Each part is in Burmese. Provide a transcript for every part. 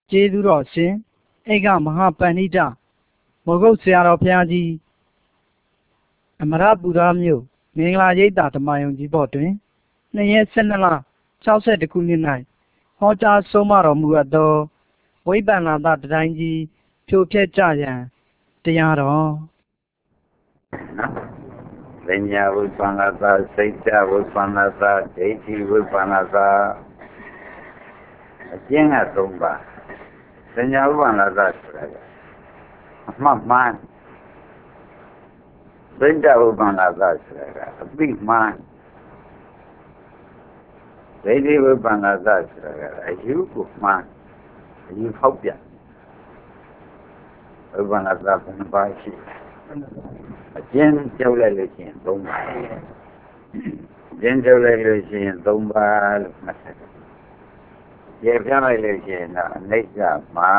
ကျေးဇူးတော်ရှင်ဧကမဟာပန္နိတမောဂုတ်ဆရာတော်ဘုရားကြီးအမရပူရမြို့မင်္ဂလာရိပ်သာဓမ္မယုံကြီးဘော်တွင်2ရက်12လ62ခုနှစ်၌ဟောကြားဆုံးမတော်မူအပ်သောဝိပ္ပန္နာတတိုင်းကြီးဖြိုဖျက်ကြရန်တရားတော်ပညာဝိပ္ပန္နသာစိတ်တဝိပ္ပန္နသာဒိဋ္ဌိဝိပ္ပန္နသာအကျဉ်းက3ပါးပညာဝိပ္ပန္နသာဆိုတာကအမှတ်မှန်စိတ်တဝိပ္ပန္နသာဆိုတာကအပိမှန်ဒိဋ္ဌိဝိပ္ပန္နသာဆိုတာကအယူကိုမှန်အယူဖောက်ပြန်ဝိပ္ပန္နသာဘယ်နှပါးရှိအကျဉ်းကြောက်လိုက်လို့ရှိရင်3ပါးကျဉ်းကြောက်လိုက်လို့ရှိရင်3ပါးလို့မှတ်တယ်ကျေပြလိုက်လို့ရှိရင်တော့အနိစ္စမှာ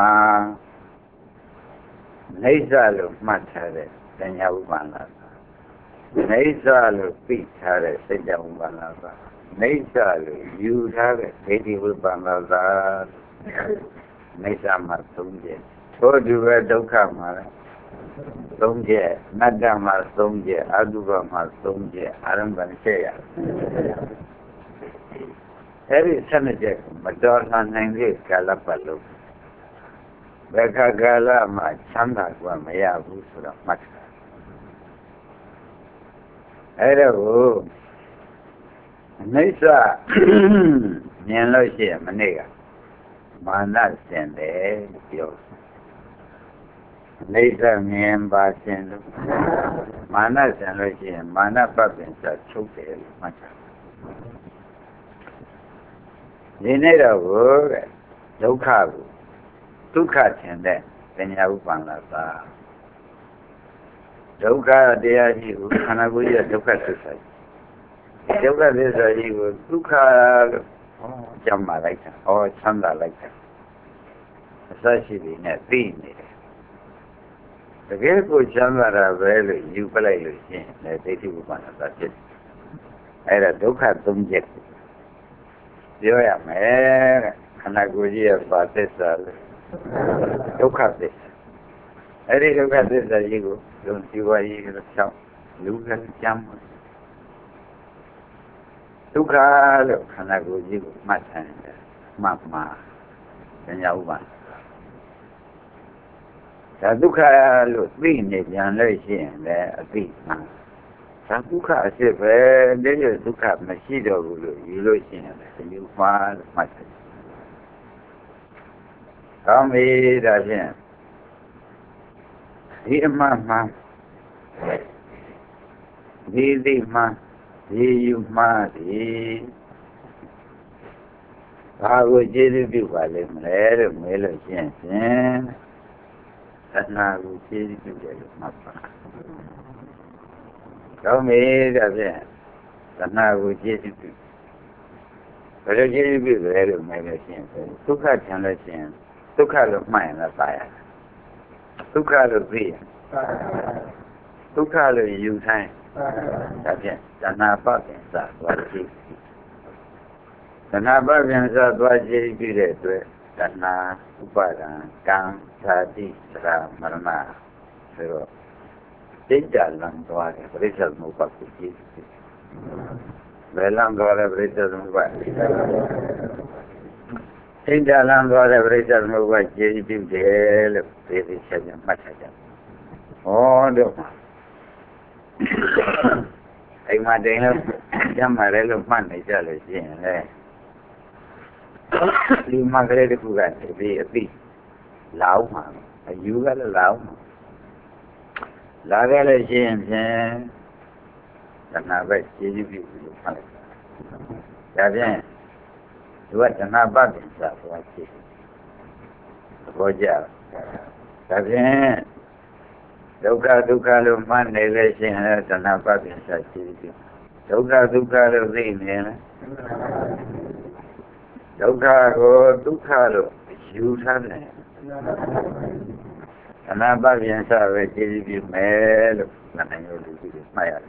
နိစ္စလို့မှတ်ထားတဲ့ပညာဝိပ္ပန္နသာနိစ္စလို့သိထားတဲ့စိတ်တဝိပ္ပန္နသာနိစ္စလို့ယူထားတဲ့ဒိဋ္ဌိဝိပ္ပန္နသာနိစ္စမှာ3ချက်ထို့တူပဲဒုက္ခမှာ3ချက်အနတ္တမှာ3ချက်အတုပမှာ3ချက်အာရမ္ဗန်ချက်ရအဲဒီ12ချက်မတော်နိုင်တဲ့ကာလပတ်လုံးဘယ်ခါကာလမှာချမ်းသာกว่าမရဘူးဆိုတော့မှတ်တာအဲ့တော့အနိစ္စမြင်လို့ရှိရင်မနေ့ကမာနစင်တယ်ပြောအနိစ္စမြင်ပါစင်လို့မာနစင်လို့ရှိရင်မာနပပင်စချုပ်တယ်လို့မှတ်တာဒီနေ့တော့တဲ့ဒုက္ခကိုဒုက္ခထင်တဲ့ပညာဥပ္ပန္နသာဒုက္ခတရားကြီးကိုခန္ဓာကိုယ်ရဲ့ဒုက္ခသစ္စာဒုက္ခသစ္စာကြီးကိုဒုက္ခလို့ကြမ်းမာလိုက်တာချမ်းသာလိုက်တာအစရှိပြီနဲ့သိနေတယ်တကယ်ကိုချမ်းသာတာပဲလို့ယူပလိုက်လို့ရှိရင်လည်းဒိဋ္ဌိဥပ္ပန္နသာဖြစ်တယ်အဲ့ဒါဒုက္ခ3ချက်ပြောရမယ်တဲ့ခန္ဓာကိုယ်ကြီးရဲ့ပါသစ္စာဒုက္ခသစ္စာအဲ့ဒီဒုက္ခသစ္စာကြီးကိုယုံကြည်ဝါရေးလို့ဆောက်လူကကြမ်းဒုက္ခလို့ခန္ဓာကိုယ်ကြီးကိုမှတ်ထားတယ်မှတ်မှာပညာဥပ္ပန္နဒါဒုက္ခလို့သိနေပြန်လို့ရှိရင်လည်းအသိမှန်ဒါဒုက္ခအစစ်ပဲဒီလိုဒုက္ခမရှိတော့ဘူးလို့ယူလို့ရှိရင်လည်းယူမှားလို့မှတ်တယ်ကောင်းပြီဒါဖြင့်ဒီအမှန်မှန်ဒီသိမှန်ဒီယူမှားဒီဘာကိုကျေးဇူးပြုပါလိမ့်မလဲလို့မေးလို့ရှိရင်ဖြင့်သဏ္ဍာန်ကိုကျေးဇူးပြုတယ်လို့မှတ်ပါကောင်းပြီဒါဖြင့်သဏ္ဍာန်ကိုကျေးဇူးပြုဘယ်လိုကျေးဇူးပြုလဲလို့မေးလို့ရှိရင်ဒုက္ခထင်လို့ရှိရင်ဒုက္ခလို့မှတ်ရင်လည်းပါရဒုက္ခလို့သိရင်ဒုက္ခလို့ယူတိုင်းဒါဖြင့်တဏှာပပင်စသွားကြည့်တဏှာပပင်စသွားကြည့်ပြီးတဲ့အတွက်တဏှာဥပါဒံကံဇာတိသရမရဏဆိုတော့စိတ်ကြလမ်းသွားတယ်ပရိစ္ဆေသမုပ္ပါဒ်ကိုကြည့်ဘယ်လမ်းသွားလဲပရိစ္ဆေသမုပ္ပါဒ်စိတ်ကြလမ်းသွားတယ်ပရိစ္ဆေသမုပ္ပါဒ်ကြည့်ပြီးတယ်လို့ဒီချက်ချင်းမှတ်ထားကြဟောတော့အိမ်မှာတိန်လို့ကျမ်းမာတယ်လို့မှတ်နေကြလို့ရှိရင်လေဒီမှာကလေးတခုကဒီအသိလောင်းမှာအယူကလည်းလောင်းမှာလာခဲ့လို့ရှိရင်ဖြင့်တဏှာပဲကျေးဇူးပြုလို့မှတ်လိုက်ဒါဖြင့်သူကတဏှာပတ်ပင်စားသွားကြည့်သဘောကျဒါဖြင့်ဒုက္ခလို့မှတ်နေလို့ရှိရင်တဏှာပပင်စရှိတယ်ဒုက္ခလို့သိနေလားဒုက္ခကိုဒုက္ခလို့ယူထားတယ်တဏှာပပင်စပဲကြည့်ပြီးမယ်လို့နိုင်လို့လူကြီးမှတ်ရတယ်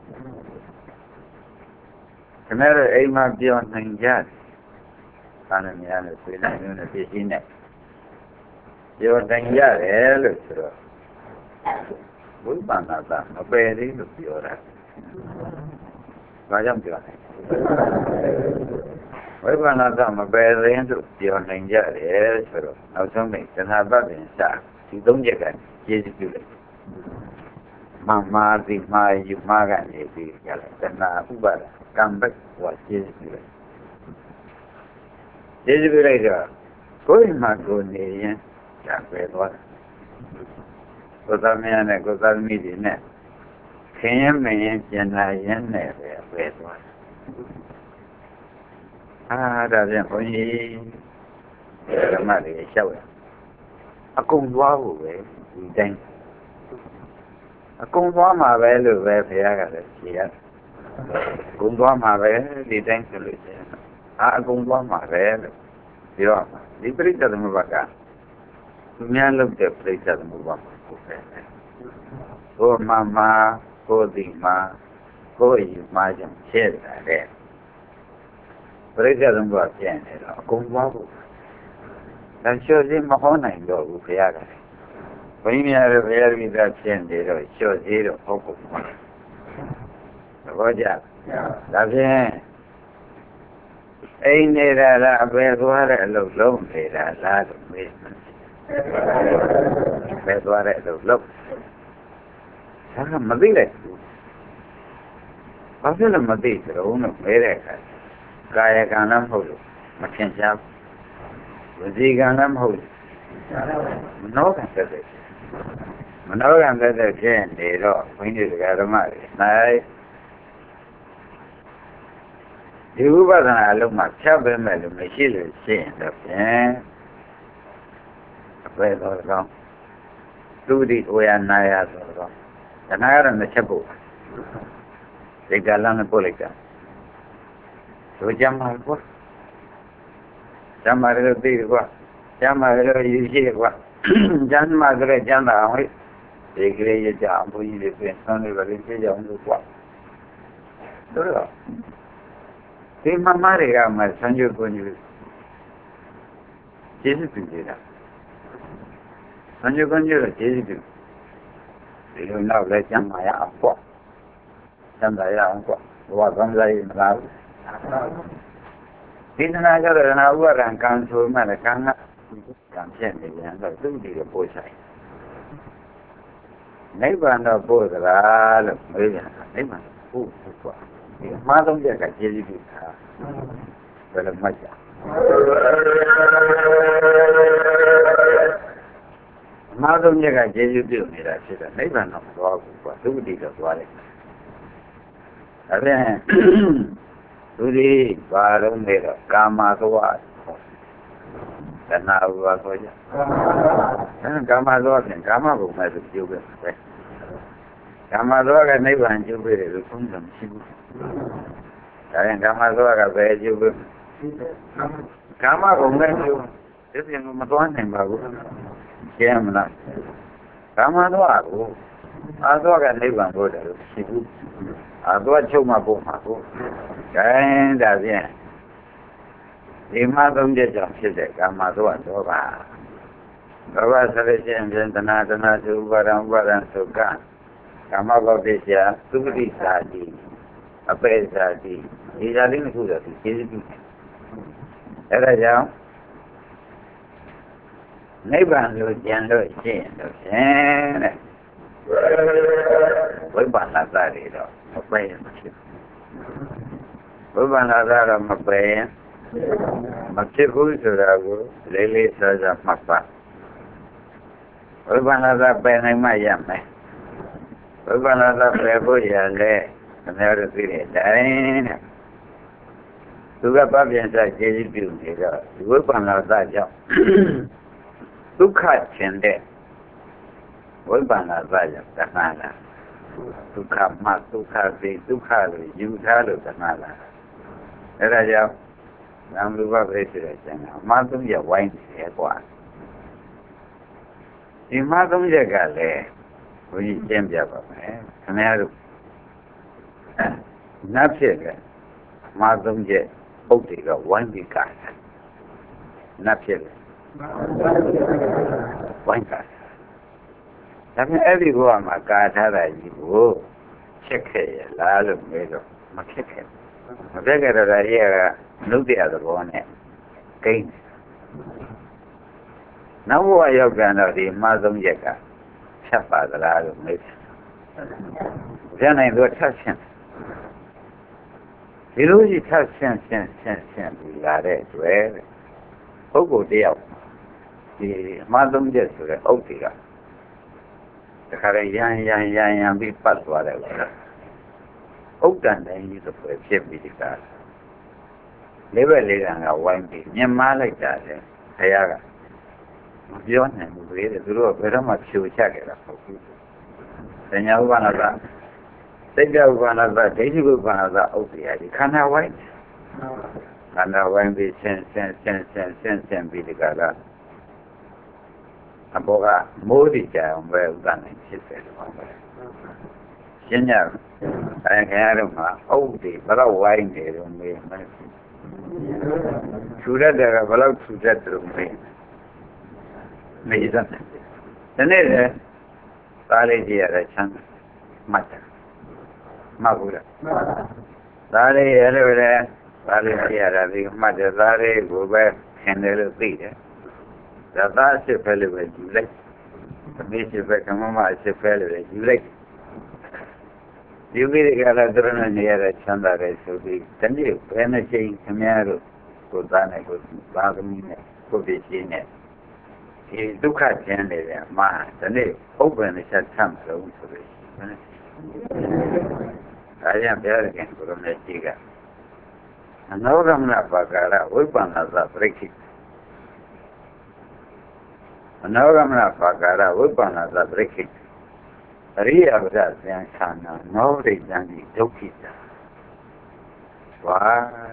ခင်ဗျားတို့အိမ်မှာပြောနိုင်ကြတယ်။ဘာနဲ့များလဲဆွေးနွေးနေပစ္စည်းနဲ့ပြောတိုင်းရတယ်လို့ဆိုတော့ဝိပဿနာသာမပယ်သေးလို့ပြောတာဘာကြောင့်ပြောလဲဝိပဿနာသာမပယ်သေးလို့ပြောနိုင်ကြတယ်ဆိုတော့နောက်ဆုံးမိတ်သနာပတ်ပင်စဒီသုံးချက်ကကျေးဇူးပြုလိုက်မာတိမာယူမာကနေပြီးကြတယ်သနာဥပါဒကံဘက်ဟောကျေးဇူးပြုလိုက်ကျေးဇူးပြုလိုက်တော့ကိုယ်မှကိုယ်နေရင်ဒါပဲသွားတယ်ကိုယ်သမီးနဲ့ကိုယ်သမီးတွေနဲ့ခင်ရင်မရင်ပြန်လာရင်နဲ့ပဲသွားဒါပြန်ဘုန်းကြီးဓမ္မတွေလျှောက်ရအကုန်သွားဖို့ပဲဒီတိုင်းအကုန်သွားမှာပဲလို့ပဲဘုရားကလည်းဖြေရတယ်အကုန်သွားမှာပဲဒီတိုင်းဆိုလို့ရှိရင်အကုန်သွားမှာပဲလို့ပြောမှာဒီပရိစ္ဆေသမုပ္ပါကသူများလုပ်တဲ့ပရိစ္ဆေသမုပ္ပါကိုပဲကိုယ်မှာကိုယ်ဒီမှာကိုယ်ယူမှာကြောင့်ဖြစ်တာတဲ့ပရိစ္ဆေသမုပ္ပါပြန်နေတော့အကုန်သွားဖို့ဒါလျှော့စည်းမဟောနိုင်တော့ဘူးဘုရားကဘုန်းကြီးများလည်းဘုရားမိသားဖြစ်နေတော့လျှော့စည်းတော့ဟုတ်ကုန်ပါသဘောကျဒါဖြင့်အိမ်နေတာလားအပေသွားတဲ့အလုပ်လုံးနေတာလားလို့မေးပဲသွားတဲ့အလုပ်လုံးဒါကမသိလိုက်ဘူးဘာဖြစ်လို့မသိကြတော့လို့မေးတဲ့အခါကာယကံလည်းမဟုတ်လို့မထင်ရှားဘူးဝစီကံလည်းမဟုတ်ဘူးမနောကံသက်သက်မနောကံသက်သက်ဖြစ်နေတော့ဘုန်းကြီးတွေကဓမ္မတွေနိုင်ဒီဥပဒနာအလုံးမှာဖြတ်ပေးမယ်လို့မရှိလို့ရှိရင်တော့ဖြင့်အပဲတော်ကောင်းသူဒီဝေယနာယဆိုတော့တဏှာကတော့မချက်ဖို့ဒီကလမ်းနဲ့ပို့လိုက်တာတို့ကြမှာကွာကြမှာလည်းသိကွာကြမှာလည်းရည်ရှိကွာကြမ်းမှာလည်းကြမ်းတာအောင်ဒီကလေးရကြအဘုန်းကြီးတွေပြင်ဆန်းနေပါလိမ့်ကြအောင်လို့ကွာတို့တော့ဒီမမတွေကမှဆန်းကျုပ်ကိုညူကျေးဇူးပြုကြတာဆန်းကျုပ်ကိုညူတော့ကျေးဇူးပြုဒီလိုနောက်လဲကျမ်းမာရအောင်ပေါ့ကျမ်းသာရအောင်ပေါ့ဘဝကောင်းစားရမလားဒီနာကြတော့နာဥပါဒံကံဆိုမှလည်းကံကကံဖြစ်နေပြန်တော့သူ့ဒီကိုပို့ဆိုင်နိဗ္ဗာန်တော့ပို့သလားလို့မေးပြန်တာနိဗ္ဗာန်ပို့ကွာဒီမှားဆုံးချက်ကကျေးဇူးပြုတာဘယ်လိုမှတ်ကြမှားဆုံးချက်ကကျေးဇူးပြုနေတာဖြစ်တာနိဗ္ဗာန်တော့မသွားဘူးကွာသုတိတော့သွားတယ်ဒါဖြင့်သူဒီဘာလုံးနေတော့ကာမသွားတဏှာဥပါခေါ်ကြကာမသွားဖြင့်ကာမဘုံမဲ့သူပြုပဲကာမသွားကနိဗ္ဗာန်ကျုပ်ပဲလို့သုံးတယ်မရှိဘူးဒါရင်ကာမသွားကပဲကျုပ်ပဲကာမဘုံမဲ့ကျုပ်ဒီပြင်မသွားနိုင်ပါဘူးကျဲမလားကာမသွားကိုအာသွားကနိဗ္ဗာန်ကိုတယ်လို့ရှိဘူးအာသွားချုပ်မှပို့မှာကိုဒါဖြင့်ဒီမှာသုံးချက်ကြောင့်ဖြစ်တဲ့ကာမသွားတော့ပါဘဝဆရခြင်းဖြင့်တဏှာသုဥပါဒံသုကကာမဘုဒ္ဓဆရာသုပတိသာတိအပေသာတိဒီသာလေးနှစ်ခုတော့ကျေးဇူးပြုတယ်အဲဒါကြောင့်နိဗ္ဗာန်လို့ကြံလို့ရှိရင်တော့ဖြင့်တဲ့ဝိပဿနာသားတွေတော့မပယ်မဖြစ်ဝိပဿနာသားတော့မပယ်မဖြစ်ဘူးဆိုတာကိုလေးလေးစားစားမှတ်ပါဝိပဿနာသားပယ်နိုင်မှရမယ်ဝိပဿနာသားပယ်ဖို့ရလဲအများတို့သိတဲ့အတိုင်းတဲ့သူကပပြန်စားကျေးဇူးပြုနေတော့ဒီဝိပဿနာသားကြောင့်ဒုက္ခခြင်းတဲ့ဝိပဿနာသားကြောင့်တဏှာလားဒုက္ခမှဒုက္ခသိဒုက္ခလို့ယူထားလို့တဏှာလားအဲဒါကြောင့်နာမ်ရူပပဲဆိုတဲ့ကျန်တာအမှားသုံးချက်ဝိုင်းနေတယ်ကွာဒီမှားသုံးချက်ကလည်းဘုန်းကြီးရှင်းပြပါမယ်ခင်ဗျားတို့နတ်ဖြစ်တယ်မှားသုံးချက်ပုတ်တွေကဝိုင်းပြီးကတာနတ်ဖြစ်တယ်ဝိုင်းကာဒါပေမဲ့အဲ့ဒီဘဝမှာကာထားတာကြီးကိုချက်ခဲ့ရလားလို့မေးတော့မဖြစ်ခဲ့မဖြစ်ခဲ့တော့ဒါကြီးကနှုတ်တဲ့သဘောနဲ့ကိန်းနောက်ဘဝရောက်ကြတော့ဒီမှားဆုံးချက်ကဖြတ်ပါသလားလို့မေးတယ်ကျန်နိုင်တော့ထပ်ရှင်ဒီလိုကြီးထပ်ရှင်ပြီးလာတဲ့အတွက်ပုဂ္ဂိုလ်တယောက်ဒီမှားဆုံးချက်ဆိုတဲ့အုပ်တွေကတခါလေရန်ပြီးပတ်သွားတယ်ကွာဥဒ္ဒန်တိုင်းကြီးဆိုဖြစ်ပြီးဒီကလေးပဲလေးကဝိုင်းပြီးမြင်မလိုက်တာလေခရကမပြောနိုင်ဘူးလေသူတို့ကဘယ်တော့မှဖြိုချခဲ့တာမဟုတ်ဘူး။ဉာဏ်ဥပ္ပန္နသစိတ်တဥပ္ပန္နသဒိဋ္ဌိဥပ္ပန္နသဥပ္ပယဒီခန္ဓာဝိုင်းခန္ဓာဝိုင်းပြီးဆင်းပြီးဒီကလာအဘောကမိုးတိကြအောင်ပဲဥဒ္ဒနိုင်ဖြစ်တယ်ပေါ့ပဲ။ရှင်းကြအဲခင်ဗျားတို့မှာအုပ်တွေဘယ်တော့ဝိုင်းနေတော့မေးမယ်။ထူရတဲ့ကဘယ်တော့ထူတဲ့တုန်းမေးမေးတယ်။ဒီနေ့လေသားလေးကြီးရတဲ့ချမ်းမှတ်တယ်မှတ်ဘူးလားသားလေးရလို့လေသားလေးကြီးရတာဒီမှတ်တယ်သားလေးကိုပဲခင်တယ်လို့သိတယ်ဒါသားစစ်ဖဲလို့ပဲယူလိုက်သမီးစစ်ဖဲကမမစစ်ဖဲလို့ပဲယူလိုက်ယူပြီးကြလာတဲ့နေရာချမ်းသာတယ်ဆိုပြီးတနေ့ဘယ်နှချိန်ခင်ဗျားတို့ကိုသားနဲ့ကိုသားသမီးနဲ့ကိုပြည့်ရှင်းနဲ့ဒီဒုက္ခကျင်းနေတယ်မှာဒီနေ့ဥပ္ပန္နချက်ဆမ်းလို့ဆိုပြီးဒါကြောင့်ပြောရရင်ကိုရမေကြီးကအနောဂမနပါကာရဝိပ္ပန္နသပရိက္ခိအနောဂမနပါကာရဝိပ္ပန္နသပရိက္ခိအရိယဝဒသံခန္ဓာနောဒိဋ္ဌံဒီဒုက္ခိတာဝါ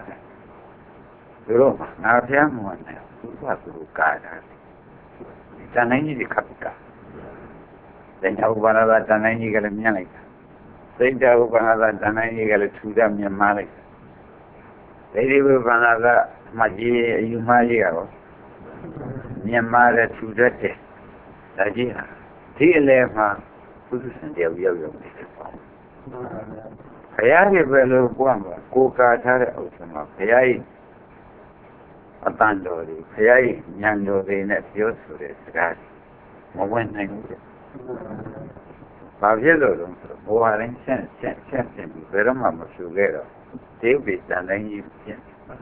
တို့ငါဖျားမဝင်နဲ့သူကသူကာတာတန်နိုင်ကြီးခပ်ကတဲ့ဥပ္ပန္နသတန်နိုင်ကြီးကလည်းမြင်လိုက်တာစိတ်တဥပ္ပန္နသတန်နိုင်ကြီးကလည်းထူတာမြင်မှလိုက်ဒိဋ္ဌိဥပ္ပန္နသမကြီးအယူမှားကြီးကတော့မြင်မှတဲ့ထူတတ်တယ်ဒါကြီးဟာဒီအလဲမှာပုထုဇဉ်တယောက်ရောက်နေတယ်ပေါ့ဘုရားရဲ့ဘယ်လိုပွားမှာကိုကာထားတဲ့ဥစ္စာမှာဘုရားရဲ့အတန်တော်တွေဘုရားရဲ့ဉာဏ်တော်တွေနဲ့ပြောဆိုတဲ့စကားမဝင်နိုင်ဘူး။ဘာဖြစ်လို့လဲဆိုတော့ဘဝရင်းဆက်ပြီးဘယ်တော့မှမဖြူခဲ့တော့ဒီပိတန်တိုင်းကြီးဖြစ်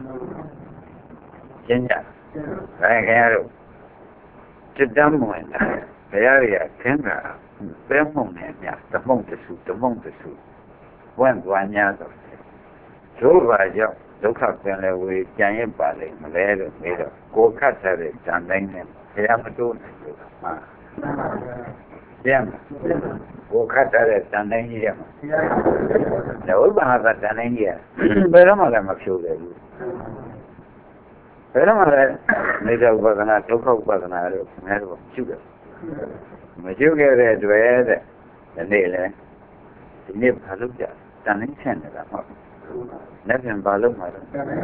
။ရှင်းကြ။ဒါခင်ဗျားတို့စိတ်တမ်းဝင်လာဘုရားရဲ့ခင်းတာပဲမှုန်နဲ့များတမုံတဆူဝန့်သွား냐တော့ဒုဘာကြောင့်ဒုက္ခပင်လေဝေကြံရပါလိမ့်မလဲလို့မေးတော့ကိုခတ်တဲ့ဇန်တိုင်းနဲ့ဘုရားမတိုးနိုင်ဘူးမှာကျမ်းကိုခတ်တဲ့ဇန်တိုင်းကြီးရမှာဝိပ္ပန္နသဇန်တိုင်းကြီးရဘယ်တော့မှလည်းမဖြိုးတယ်ဘူးဘယ်တော့မှလည်းနေတဥပဒနာဒုက္ခဥပဒနာလို့ငါတို့ရှုတယ်မရှုခဲ့တဲ့တွေ့တဲ့ဒီနေ့လေဒီနေ့ဘာလို့ကြတန်နိုင်ဆန်နေတာမဟုတ်လက်ပြန်ဘာလို့မှာလဲ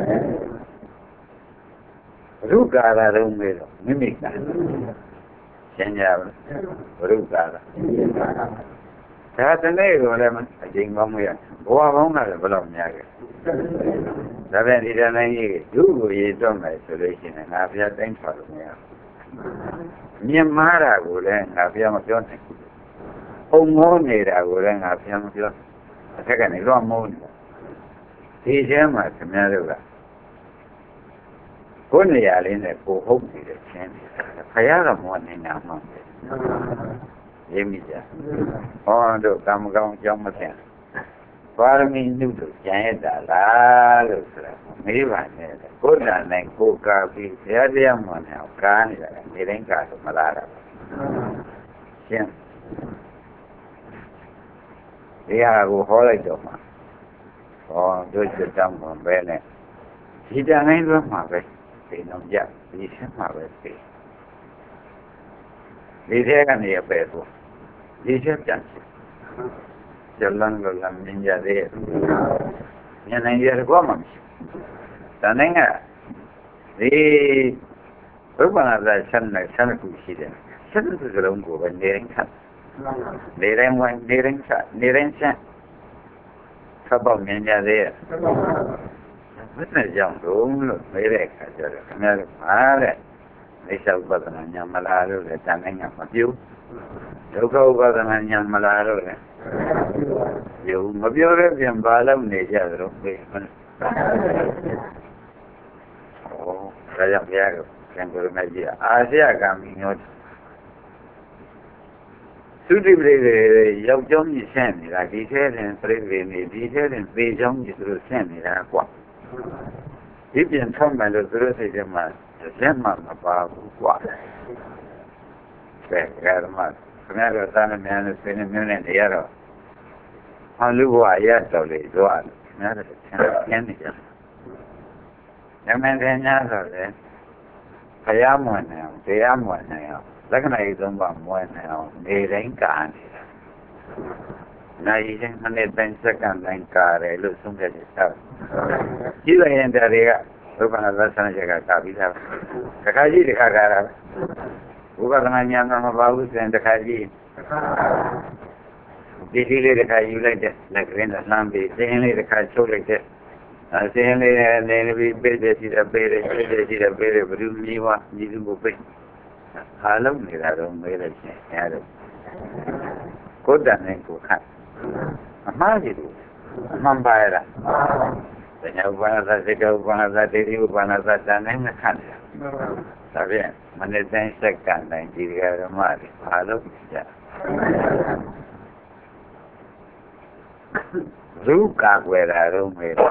ဘုကာရတော့မေးတော့မိမိကရှင်းကြပါဘုကာရဒါတနေ့ကိုလည်းအချိန်ကောင်းမရဘဝကောင်းတာလည်းဘယ်တော့များခဲ့ဒါပြန်ဒီတန်နိုင်ကြီးဒုကိုရေးတော့မယ်ဆိုလို့ရှိရင်ငါဘုရားတိုင်းထွာလို့မရဘူးမြင်မားတာကိုလည်းငါဘုရားမပြောနိုင်ဘူးအုံငေါနေတာကိုလည်းငါဘုရားမပြောအထက်ကနေလွှမ်းမိုးနေတာဒီထဲမှာခင်ဗျားတို့ကကိုယ်နေရာလေးနဲ့ကိုဟုတ်နေတယ်ချင်းဘုရားကမောနေတာမှန်တယ်ရင်းမိကြဟောတို့ကံမကောင်းကြောင်းမသိပါရမီနုတို့ကျန်ရတာလားလို့ဆိုတာမေးပါနဲ့ကိုယ်တိုင်နဲ့ကိုယ်ကာပြီးဘုရားတရားမှန်တယ်ကားနေတာနေတိုင်းကားဆိုမလားတာရှင်းဒီဟာကိုဟောလိုက်တော့မှဟောတို့စတောင်းမှာပဲနဲ့ဒီတန်တိုင်းလွှမ်းမှာပဲဒီတော့ကြဒီဆက်မှာပဲသိဒီထဲကနေပဲဆိုဒီချက်ပြန်ကျလန်ကလည်းမြင်ရတဲ့မြင်နိုင်ရကောမှမရှိတန်တိုင်းကဒီဘုရားသာဆန်းနဲ့ဆန်းခုရှိတယ်ဆန်းစုစလုံးကိုပဲနေရင်ခတ်နေရင်ဝိုင်းနေရင်ဆက်နေရင်ဆက်သဘောမြင်ကြသေးရဲ့ဘယ်နဲ့ကြောင့်လို့မေးတဲ့အခါကျတော့ခင်ဗျားတို့မားတဲ့အိသဥပဒနာညာမလာလို့လည်းတန်တိုင်းကမပြုဒုက္ခဥပဒနာညာမလာလို့လည်းပြုမပြောတဲ့ပြင်ဘာလို့နေကြသလဲမေးမလားဒါကြောင့်ဘုရားကသင်္ကိုယ်နဲ့ကြည့်အာရှကံမီညောသုတိပရိသေရောက်ကြောင်းကြီးဆန့်နေတာဒီထဲတင်ပရိသေနေဒီထဲတင်သေကြောင်းကြီးသူတို့ဆန့်နေတာကွာဒီပြင်ဆောင်းမယ်လို့သူတို့စိတ်ထဲမှာလက်မှမပါဘူးကွာကဲဓမ္မခင်ဗျားတို့သာမန်နဲ့ဆွေးနွေးမျိုးနဲ့နေရတော့ဟောလူဘဝရတော်လေတော့ခင်ဗျားတို့ဆင်းနေကြညမင်းတင်ညာဆိုလေဘုရားမွန်နေအောင်တရားမွန်နေအောင်လက္ခဏာရေးသုံးပါမွန်နေအောင်နေတိုင်းကာနေတာနိုင်ရင်မနေ့တိုင်းစက္ကန့်တိုင်းကာတယ်လို့ဆုံးဖြတ်ချက်ထားကြည့်လိုက်ရင်တည်းကဘုရားသာသနာ့ချက်ကကာပြီးသားတခါကြီးတခါကာတာဘုရားသနာညာမပါဘူးဆိုရင်တခါကြီးဒီလေးတခါယူလိုက်တဲ့လက်ကရင်လှမ်းပြီးစင်းလေးတခါချုပ်လိုက်တဲ့စင်းလေးနေပြီးပေးတယ်ရှိတယ်ပေးတယ်ရှိတယ်ပေးတယ်ဘယ်သူမြည်ဝမြည်သူကိုပေးအားလုံးနေတာတော့မေးလိုက်ချင်းအဲဒါကိုယ်တန်နဲ့ကိုခတ်အမှားကြီးလို့အမှန်ပါရလားတဏှာဥပါဒသစေတဥပါဒသဒိဋ္ဌိဥပါဒသတန်နဲ့ခတ်တယ်ဒါဖြင့်မနေ့တိုင်းစက္ကန့်တိုင်းဒီဓမ္မတွေအားလုံးကြရူကာကွယ်တာတော့မေး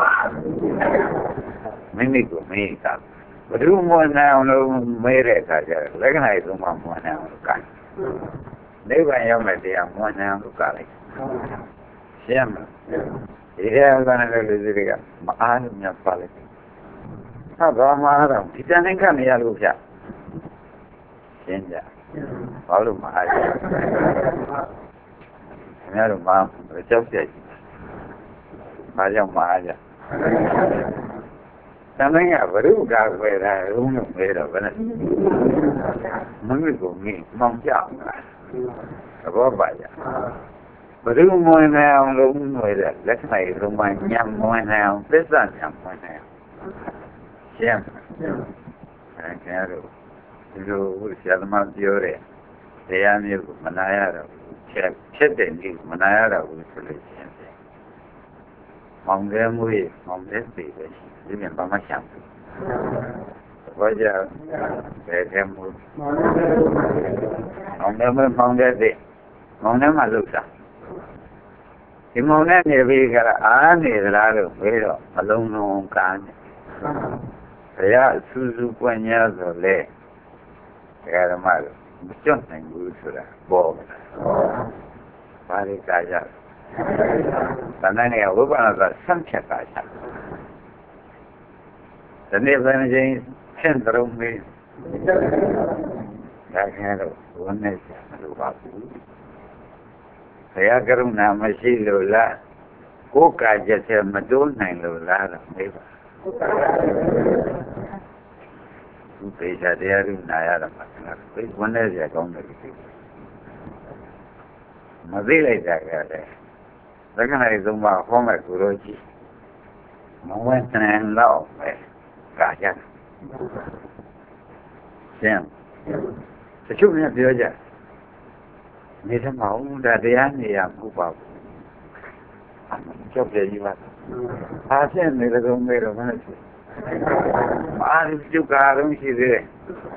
မိမိကိုမိကဘယ်သူမှမနိုင်အောင်လို့မဲတဲ့အခါကျတော့လက္ခဏာရေးသုံးပါမနိုင်အောင်လို့ကနိဗ္ဗာန်ရောက်မဲ့တရားမနိုင်အောင်လို့ကလိုက်ရှင်းမလားဒီထဲကလည်းလူတွေကမအားလို့များပါလိုက်ဟာဘာမှတော့ဒီတန်တိုင်းကနေရလို့ဖြတ်ရှင်းကြဘာလို့မအားကြခင်ဗျားတို့မကြောက်ကြဘာကြောင့်မအားကြတန်တိုင်းကဘုရုကာကွယ်တာရုံးလို့မဲတော့ဘယ်နဲ့မင်းကိုမင်းမောင်ကြောက်တာဘောပါကြဘုရုမွေးနေအောင်လုံးမွေးတဲ့လက်ခံရလုံးမညံမွေးနေအောင်သစ္စာညံမွေးနေအောင်ရှင်းခင်ဗျားတို့ဒီလိုဆရာသမားပြောတဲ့တရားမျိုးကိုမနာရတော့ချက်တဲ့နည်းမနာရတော့ဘူးဆိုလို့ရှင်းတယ်မောင်ရဲမွေးမောင်ရဲပြီပဲဒီမြင်ဘာမှရှောင်ဘာကြောင့်ဘယ်ကမှုမောင်ရဲမောင်ရဲတဲ့မောင်ရဲမှလုတာဒီမောင်နဲ့နေပြီးကြတာအားနေသလားလို့ပြောတော့အလုံးလုံးကန်းဘုရားစူးစူးပွင့်ညာဆိုလေဓမ္မတို့မကျွတ်နိုင်ဘူးဆိုတာပေါ်လာဘာလဲကာကြတဏှာနဲ့ဝိပဿနာကဆန့်ဖြတ်ကာကြဒီနေ့ဘယ်နှချိန်ဆင့်တော်မူဒါခဲတော့ဝန်နေစမလိုပါဘူးဘုရားကရုဏာမရှိလို့လားကိုယ်ကာချက်ချက်မတိုးနိုင်လို့လားတော့မေးပါသူပေချာတရားရုဏာရတာမှာဘယ်ဝန်နေစရာကောင်းတယ်ဒီမသိလိုက်တာကလည်းလက္ခဏာသုံးပါးဟောမဲ့ကိုရောကြီးမဝင်နိုင်တော့ပဲကာကြရှင်းတချို့များပြောကြနေသမောင်းဒါတရားနေရမဟုတ်ပါဘူးကြောက်ကြကြီးပါအားဖြင့်နေတော့မဲတော့မနဲ့အားဒီကျုပ်ကတော့ရှိသေးတယ်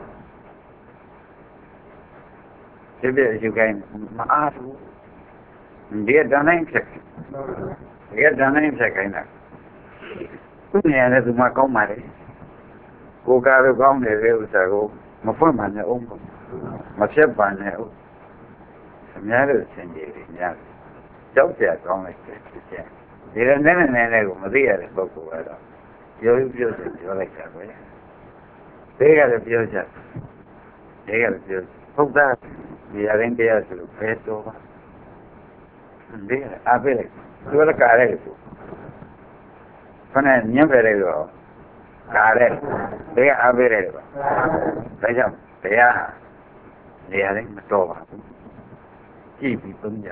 ဒီပြည့်ကျုပ်ကမအားဘူးဒီတန်းတိုင်းဖြစ်ဒီတန်းတိုင်းဖြစ်ခိုင်းတာသူနေရတယ်သူမကောင်းပါလေကိုကားတော့ကောင်းတယ်လေဥစ္စာကိုမဖွင့်ပါနဲ့အောင်မဖြစ်ပါနဲ့အောင်အများတို့ဆင်ကြည်တယ်များကြောက်ကြကောင်းလိုက်တယ်ဒီလိုနဲ့နဲ့ကိုမသိရတဲ့ပုဂ္ဂိုလ်ကတော့ပြောပြောလိုက်တာပဲဘေးကလည်းပြောကြဘေးကလည်းပြောဟုတ်သားဒီအရင်တရားဆိုလို့ဘယ်တော့ဘေးအားပေးလိုက်သူလည်းကားလိုက်ခဏညံ့ပဲလိုက်တော့ Kare, dia abis itu. Saya dia dia ni betul. Cipi punya.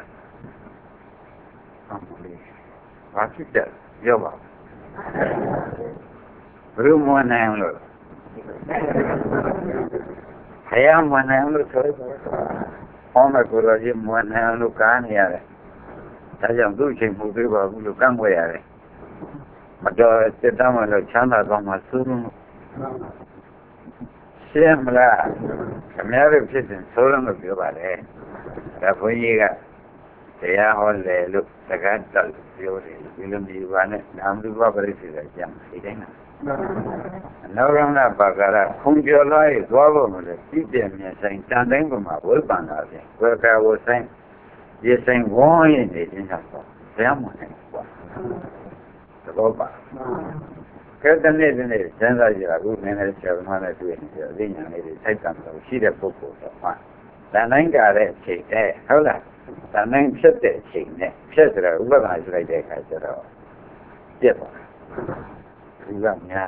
Ambil. Masih dah, jawab. Belum mana yang lu. Saya mana yang lu sorry. Orang kurang mana yang lu kan ya. Saya tu cuma tu baru lu kan boleh ya. Macam kita malu canda sama suruh. Siapa lah? Kami ada macam suruh lebih boleh. Tapi ni kan. Saya oleh lu sekarang tak belum dibuat. Nama lupa berisi saja. Ini na. Orang nak bakar. Kunci oleh dua boleh. Tidak ni saya candeng pun mahu bangga sih. Kalau saya dia saya wong ini jenis apa? Saya mana buat? Terlupa. Kerana ni saya jadi aku mana saya mana tu ini jadi ni saya tak tahu siapa pokok apa. Dan enggak ada cek howlah. Dan enggak ada cek ni. Siapa ubah macam ni dekat cara. Siapa? Ubahnya.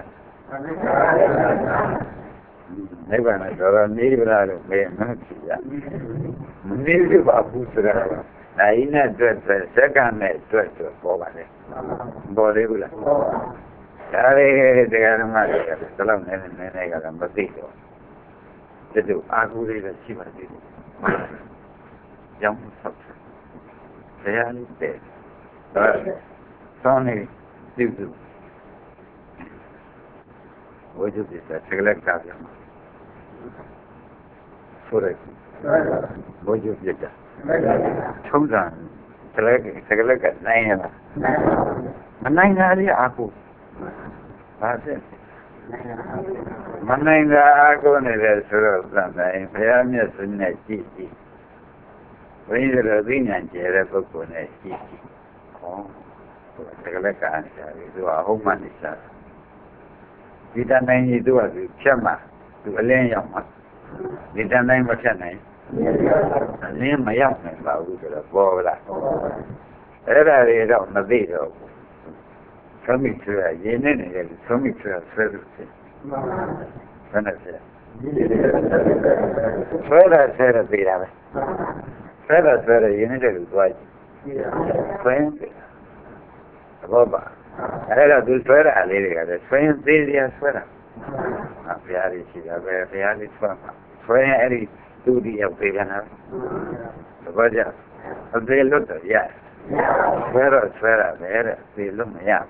Ni mana orang ni berada mana dia. Mesti babu sudah. Nah ini tuan sekarang ni tuan boleh pula. Cari dengan mana? Kalau nenek kalau mesti tu. Jadi aku ni siapa dia? Yang satu. Saya ni deh. Soalnya itu. Wajib kita segala kaya. Surat. Wajib kita. Cuma segala kat naik lah. Naik hari aku. Bahasa. Naik aku ni dah suruh naik. Saya ni sunnah cici. Ini dah ringan je dah pukul naik cici. Oh, segala kan itu aku manusia. Kita naik itu ada siapa? Tu lain yang mat. Kita naik macam ni. Ni macam ni baru kita bawa. Era dia mesti tu. Kami sudah ini ni kami sudah selesai. Mana saya? Saya tidak. Saya ini jadi tuai. Saya apa? Era tu suara alir ada. Saya dia suara. Biari sih, biari suara. Saya ini tu dia berjalan. Baca. Belum tu ya. Suara, era belum ya.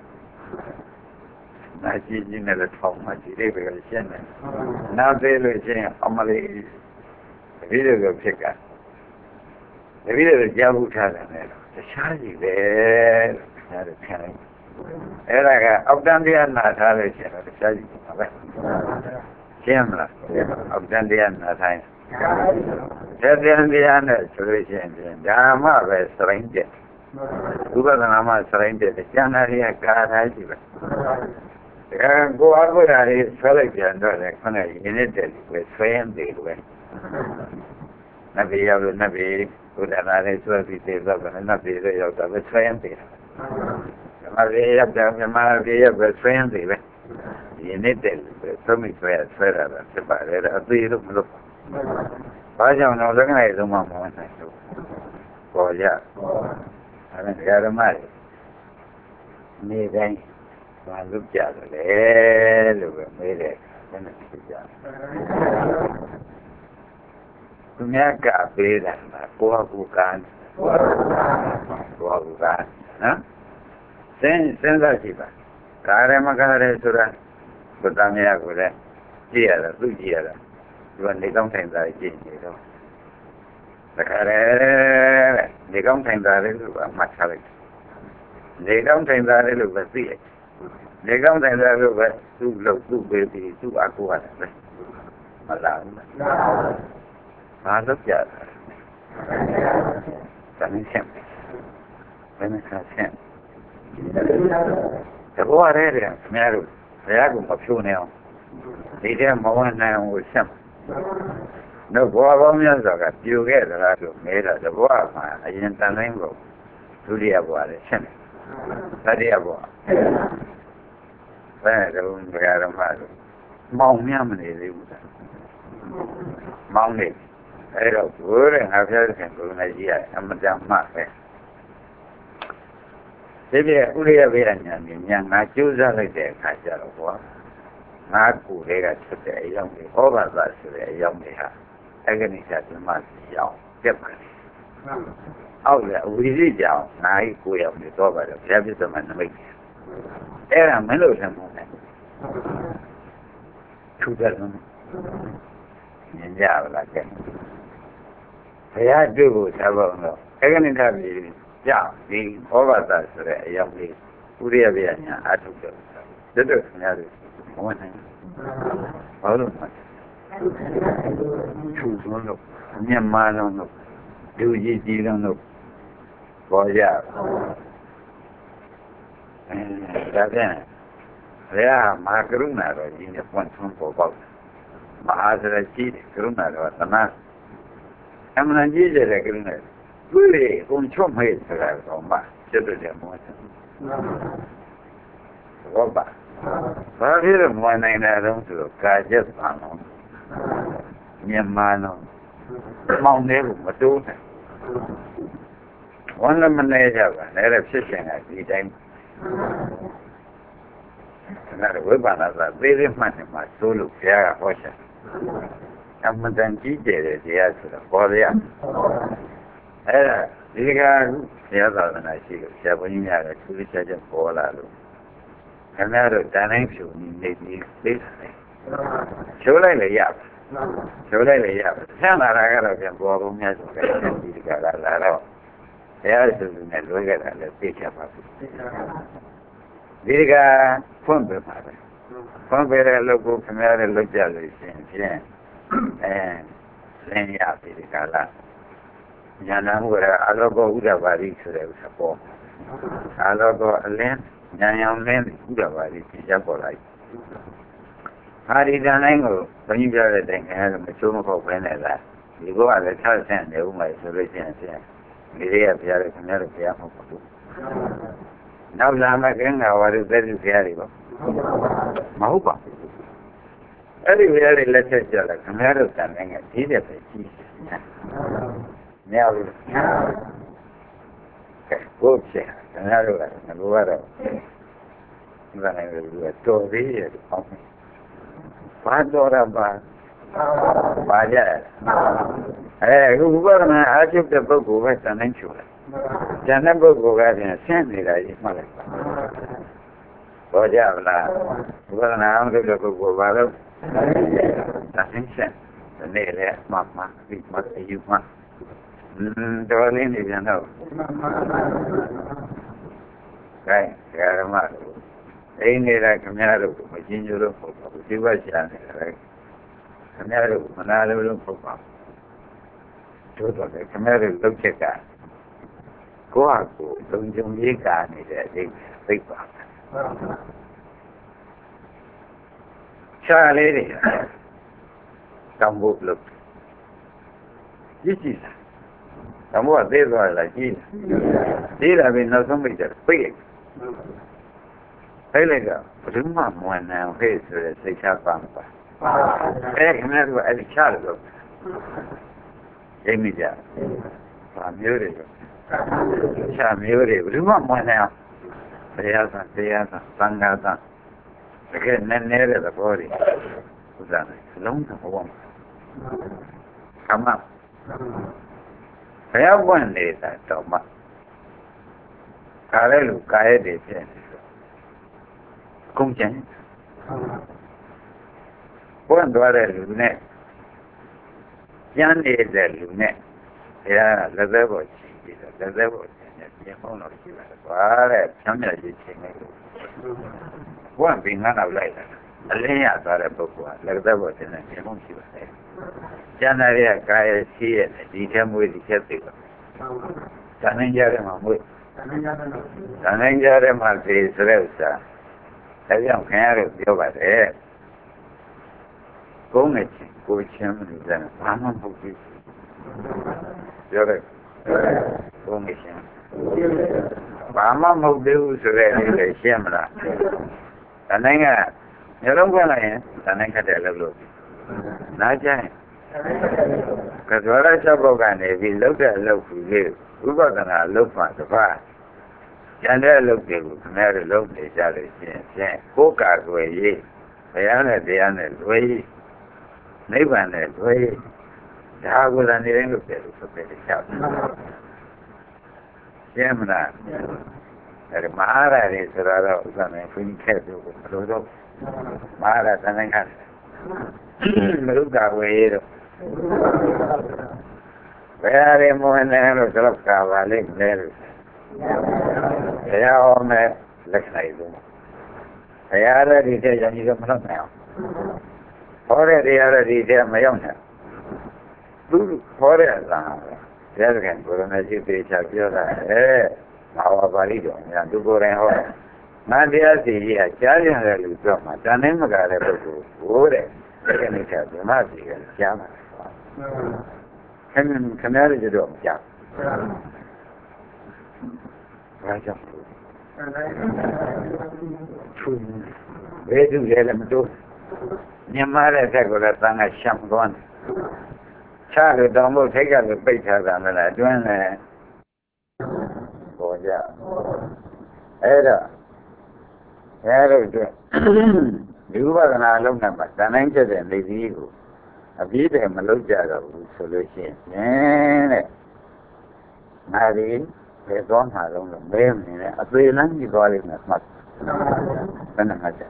Nasi ni nak tahu macam ni berjalan. Nak belum je, amali. Video bercakap. Video jauh cara ni. Cari deh. Cari cari. Era kan, abdan dia nak cari cari. Apa? Siapa? Abdan dia nak cari. Abdan dia nak cari cari. Jama bersering je. Bukan nama sering je. Jangan dia kata aja. Kan, gua aku dari selek je anda. Kena ini jadi sering je. Nabi udah ada suatu cerita Nabi itu yang tak sering je. Memang dia bersering je. Ini jadi suami saya ada sebab ada itu belum. Banyak orang yang itu mahu itu. Boleh. Ada negara mana? Ni kan malu jaga le, lupa mereka mana jaga. Dunia kafir dan buah bukan, ha? Sen siapa? Kare makare surah bertanya aku le, dia lah, tu dia lah. Tuan di kampung saya je itu. Sekarang di kampung saya itu masalah. Di kampung saya itu bersih. Di kampung saya itu tu bersih tu aku ada. Malah. Malu je. Kami siapa? Kami siapa? Kalau ada yang meru, saya pun maksud ni. Dia mahu nak urusan. No buah yang zakat juga adalah tu merah. Buah mana? Yang tanah itu, tu dia buah le. Tadi apa? bẹ́ẹ̀ ló ń gbé ara máa lò máa ń yá mi lè léwu dá máa ń lè ẹ̀rọ gbòòrè ń hafẹ́ ẹ̀sìn kò ní yíyá ẹ̀mọ́dá máa fẹ́. Débi úlé ẹ̀bí ẹ̀yàn ní ìyá ńlá tí ó sáré jẹ́ kájà lọ́wọ́ ńlá kù lẹ́gà tó tẹ̀ ẹ̀yọ́ mi ọba bá sọ̀rọ̀ ẹ̀yọ́ mi ha ẹ̀gẹ́ ní ìṣàtì máa sì yá ọ̀ jẹ́pà ní. Àwùjọ òwúrọ̀ ìjà ọ̀ ńlá ikú yà mi tó ọba rẹ̀ kí á bí sọ̀mọ̀ ní méjì. Ẹ̀rọ mélòó ṣe mú ẹ̀ tú dẹ́nu ìyẹn jẹ́ àwòlá kẹ́. Ẹ̀yà dùgbò sábà ń lọ ẹ̀gẹ́ ní dàbí ya di over that yang di Uria bianya atu tu. Jadi sebenarnya mana? Baru macam. Cuci lo, Myanmar lo, Uji lo, Boja. Tapi, saya makruna lo, ini pun pun mahasiswa ciri keruna lo, tanah. Emang jadi je keruna. Really, cuma mai sekarang rumah, jadi dia macam. Apa? Bahagia mana ini orang tu kajet mana, Myanmar, mau ni rumah tu. Orang mana jaga, nerep sesiapa di dalam. Nerep berapa nak beri mana masuk dia hoja. Kamu janji je dia sudah boleh. Jika dia tahu nak sih, siapa ni ada curi saja bola lu. Kerana ada tanah itu ni di Seolah leyap. Saya nak raga yang buat rumah juga di negara lain. Saya sebenarnya luar ada siapa. Jika pun berapa. Pun berlaku kemarin lu jalan sini. Saya di negara. Jangan mula kalau kau sudah balik sudah usapok. Kalau kau lain, jangan lain sudah balik tidak boleh. Hari dan lain kau penjual dengan macam kau pernah lah. Jika ada cara saya ni umai solusi saya. Dia biar kena biar aku. Nak lama kan awal dari biar itu. Mahu apa? Ada biar leceh jalan. Kena tak dengan tidak pergi. Now, good share. Another one. When I will do it, Pandora Baja. Who were an archive the book over an insurance. The number of guys in a sandy like mother. Baja, who were an arm of the book over nothing sent. The nail, Mama, we must be you must. Darling, if you know. Right, Garamar. Ain't it like a matter of a ginger of Sivashan, right? A matter of another room for pop. Total, the camera look at that. Go out, don't you make any big pop. Charlie, come look. This is. Kamu ada dua lagi. Dia bina sampai terpilih. Saya rumah mana orang sudah siapa apa. Kena dua ada tu. Ini je. Sambil rumah mana? Saya sangat. Sekarang nenek ada boleh. Sudah, belum tahu. Kamu. Saya pun dia tahu mak. Kalau kaya dia kumpulan. Pun dua lunek. Yang dia lunek. Ya, lepas bocil. Dia pun nak kira. Wah, macamnya je cengeng. Pun bingung nak belajar. Alihnya ada buku. Lepas bocil dia pun kira. Jangan dia kaya sih, dia mui dia tu. Jangan jadi mampu. Jangan jadi mampu serasa. Tapi yang kaya dia baca. Kau macam mana? Mana bukti? Jadi, kau macam. Mana bukti serasa ni siapa? တနိုင်ကမျိုးလုံးပွင့်လိုက်ရင်တနိုင်ခတ်တယ်လို့နားကြရင်ကသောရချက်ပုတ်ကနေပြီးလှုပ်တဲ့အလုပ်ကြီးလေးဥပဒနာလှုပ်မှတပါကျန်တဲ့အလုပ်တွေကိုခင်ဗျားတို့လုပ်နေကြလို့ရှိရင်ဖြင့်ကိုယ်ကာကွယ်ရေးဘုရားနဲ့တရားနဲ့လွယ်ရေးနိဗ္ဗာန်နဲ့လွယ်ရေးဒါကိုလည်းနေတိုင်းလုပ်တယ်လို့ဆိုတယ်ချောက်ရှင်းမလားအဲ့ဒါမအားရတယ်ဆိုတော့ဥစ္စာနဲ့ခွင့်ခဲ့လို့ဘယ်လိုတော့မအားရတဲ့နိုင်ငံမလူကာဝေးတော့ဘယ်ရည်မဝင်နေလို့ဆိုတော့ကာပါလိမ့်မယ်လို့တရားဟောမယ်လက်နိုင်လို့တရားရည်ဒီတဲ့យ៉ាងကြီးကမလုပ်နိုင်အောင်ဟောတဲ့တရားရည်ဒီတဲ့မရောက်နိုင်သူဟောတဲ့အလားတရားစကန်ကိုယ်နဲ့ရှိသေးချပြောတာမာဝပါဠိတော်များသူကိုယ်တိုင်ဟောငါတရားစီကြီးကကြားရတယ်လို့ပြောမှာတန်တိုင်းမကတဲ့ပုဂ္ဂိုလ်ဟိုတဲ့ဒီကနေ့ကဓမ္မစီကကြားမှာခင်ဗျားတို့တော့မကြားဘာကြောင့်သူဘယ်သူလဲမတို့မြန်မာတဲ့ဆက်ကိုလည်းတန်ခါရှမ်းသွားတယ်ချလို့တောင်ဖို့ထိတ်ကလည်းပိတ်ထားတာမလားအတွင်းလည်းပေါ်ကြအဲ့တော့အတွက်ဒီဥပဒနာလုံးနဲ့မှတန်တိုင်းချက်တဲ့နေစည်းကိုအပြည့်တယ်မလုပ်ကြတော့ဘူးဆိုလို့ရှိရင်တဲ့ငါဒီဘယ်သွားမှာလုံးလို့မဲမနေနဲ့အသေးလမ်းကြီးသွားလိမ့်မယ်မှတ်ဘယ်နဲ့မှတ်ကြ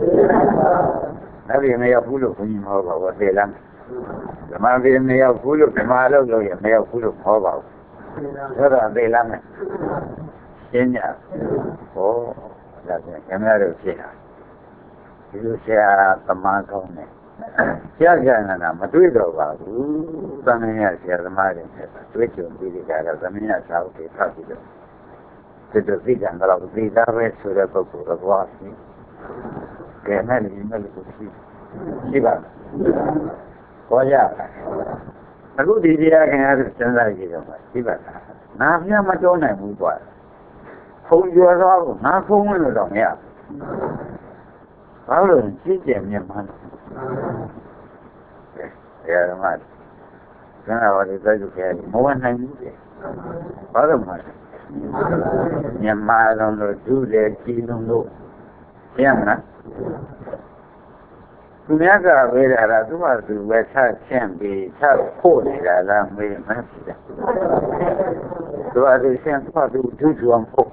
အဲ့ဒီမရောက်ဘူးလို့ဘုန်းကြီးမဟုတ်ပါဘူးအသေးလမ်းဓမ္မပြေမရောက်ဘူးလို့ဓမ္မလို့ရမရောက်ဘူးလို့မဟုတ်ပါဘူးဆိုတော့အသေးလမ်းမယ်ရှင်းကြဟောဒါဆိုရင်ခင်ဗျားတို့ဖြစ်တာဒီလိုဆရာသမားကောင်းတယ်ဆရာကြတာမတွေ့တော့ပါဘူးသမင်းရဆရာသမားတွေနဲ့တွေ့ကြုံပြီးကြတာသမင်းရစာအုပ်တွေဖတ်ပြီးတော့ဒီလိုသိကြတော့ဒီသားပဲဆိုတဲ့ပုဂ္ဂိုလ်တော့ရှိကဲနဲ့ဒီမဲ့လို့ရှိပါဘောရအခုဒီတရားခင်ဗျားတို့စဉ်းစားကြည့်တော့ရှိပါလားနားပြမတော်နိုင်ဘူးကွာဖုံကျော်တော့ငါဖုံးလို့တော့မရဘာလို့ကြည့်ကြမြန်မာတရားဓမ္မကံတော်ဒီစိုက်ကြည့်မဝနိုင်ဘူးလေဘာလို့မလဲမြန်မာလုံးတို့ဒုလေကြီးလုံးတို့သိရမလားသူများကဝေးတာသူကသူပဲဆက်ချင်းပြီးဆက်ဖို့နေတာလားမေးမှန်းဖြစ်တယ်သူကသူရှင်းသူဒုကြုံဖို့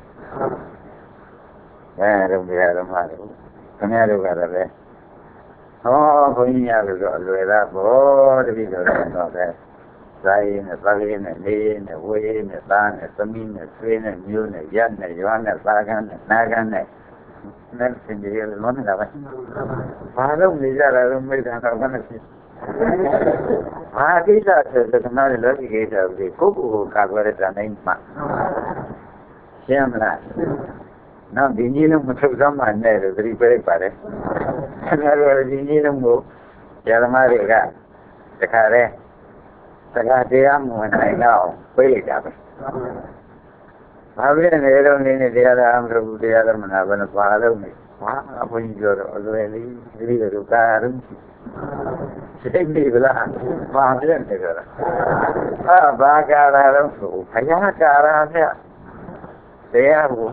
တော့မြရဓမ္မတို့ခင်ဗျားတို့ကတော့ပဲဟောဘုန်းကြီးရလို့တော့အလွယ်သားပေါ့တပည့်တော်တော့ပဲဇာယင်းနဲ့သာလေးနဲ့နေနဲ့ဝေးနဲ့သားနဲ့သမီးနဲ့ဆွေးနဲ့မျိုးနဲ့ရက်နဲ့ရွာနဲ့သာကန်းနဲ့နာကန်းနဲ့နဲ့စင်ကြီးလုံးနေတာပဲဘာလို့နေကြတာလို့မေးတာတော့ဘာနဲ့ဖြစ်ဘာကိစ္စဆိုတဲ့ကနားလောကီကိစ္စကိုကိုကိုကာကွယ်တဲ့တိုင်းမှာရှင်းမလားနောက်ဒီကြီးလုံးမထုတ်စမ်းမှနဲ့လို့သတိပေးပါတယ်ခင်ဗျားတို့ဒီကြီးလုံးကိုဇာသမားတွေကတခါတည်းစကားတရားမဝင်နိုင်တော့ပြေးလိုက်တာပဲဘာဖြစ်နေတော့နေတရားတော်မလို့တရားတော်မနာဘယ်နဲ့ပါလို့နေဘာအဘုန်းကြီးပြောတော့အလွယ်လေးဒီလိုတို့ကာရုံးစိတ်နေဗလားဘာဖြစ်နေကြတာဘာကာရတော့ဆိုဘုရားကာရဖြတ်တရားကို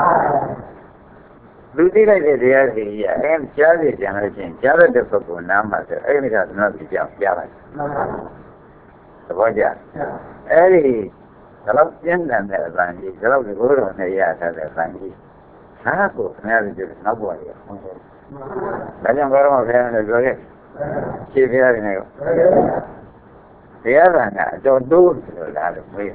လူသိလိုက်တဲ့တရားစီကြီးအဲကြားစီကြံလို့ချင်းကြားတဲ့ပုဂ္ဂိုလ်နားမှာဆိုအဲ့ဒီကတော့ဒီကြောင်ကြားလိုက်သဘောကျအဲ့ဒီတော့ပြင်းတယ်တဲ့အတန်ကြီးဒါတော့ဒီဘုရားနဲ့ရထားတဲ့အတန်ကြီးဟာကိုခင်ဗျားတို့နောက်ပေါ်ရအောင်ဒါကြောင့်ဘာလို့ခင်ဗျားတို့ပြောခဲ့ရှင်းပြရတယ်နဲ့တရားကငါအတော်တိုးလို့လားလို့မေး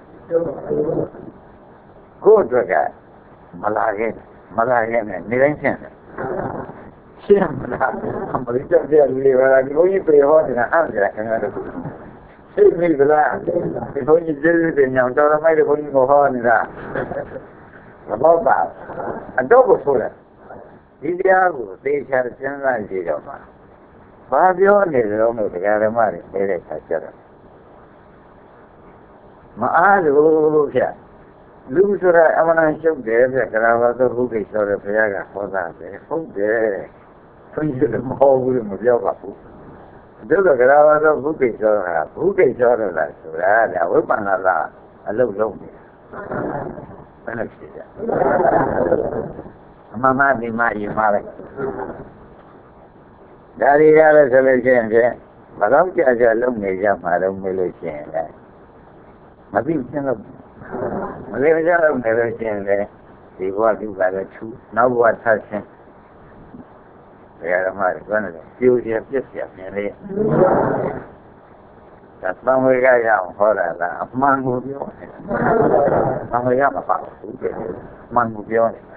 ကိုယ့်အတွက်ကမလာခဲ့နဲ့နေတိုင်းရှင်းတယ်ရှင်းမလားမလို့ကြပြလူတွေပါဒီဘုန်းကြီးပြေဟောနေတာအားကြခင်ဗျားတို့သိပြီလားဒီဘုန်းကြီးကျေးဇူးတင်ကြောင်တော်မိုက်တဲ့ဘုန်းကြီးကိုဟောနေတာမဟုတ်ပါအတော့ကိုဆိုတယ်ဒီတရားကိုသေချာစဉ်းစားကြည့်တော့ပါဘာပြောနေကြတော့လို့တရားဓမ္မတွေနေတဲ့ခါကျတော့မအားလို့ဖြတ်လူဆိုတာအမှန်တန်ရှုပ်တယ်ဗျကရာဘာသောဘုကိစ္စတဲ့ဘုရားကဟောတာပဲဟုတ်တယ်ဘုန်းကြီးတို့မဟုတ်ဘူးလို့မပြောပါဘူးတို့ကရာဘာသောဘုကိစ္စဟာဘုကိစ္စတော့လားဆိုတာဒါဝိပဿနာကအလုပ်လုံးနေဘယ်လိုဖြစ်ကြအမှန်မှဒီမှယူမှလိုက်ဒါတွေရလို့ဆိုလို့ရှိရင်ဖြင့်ဘာလို့ကြာလုံးနေကြမှာတော့မေးလို့ရှိရင်လည်းမသိဘူးလို့မလေးကြတော့နေလို့ရှိရင်လည်းဒီဘဝဒုက္ခလည်းထူနောက်ဘဝထပ်ချင်းဘယ်ရမှာလဲဘယ်နဲ့ပြိုရပြစ်ရမြင်လေဒါသံဝေကရအောင်ဟောတာလားအမှန်ကိုပြောတယ်သံဝေကမပါဘူးတဲ့မှန်ကိုပြောတယ်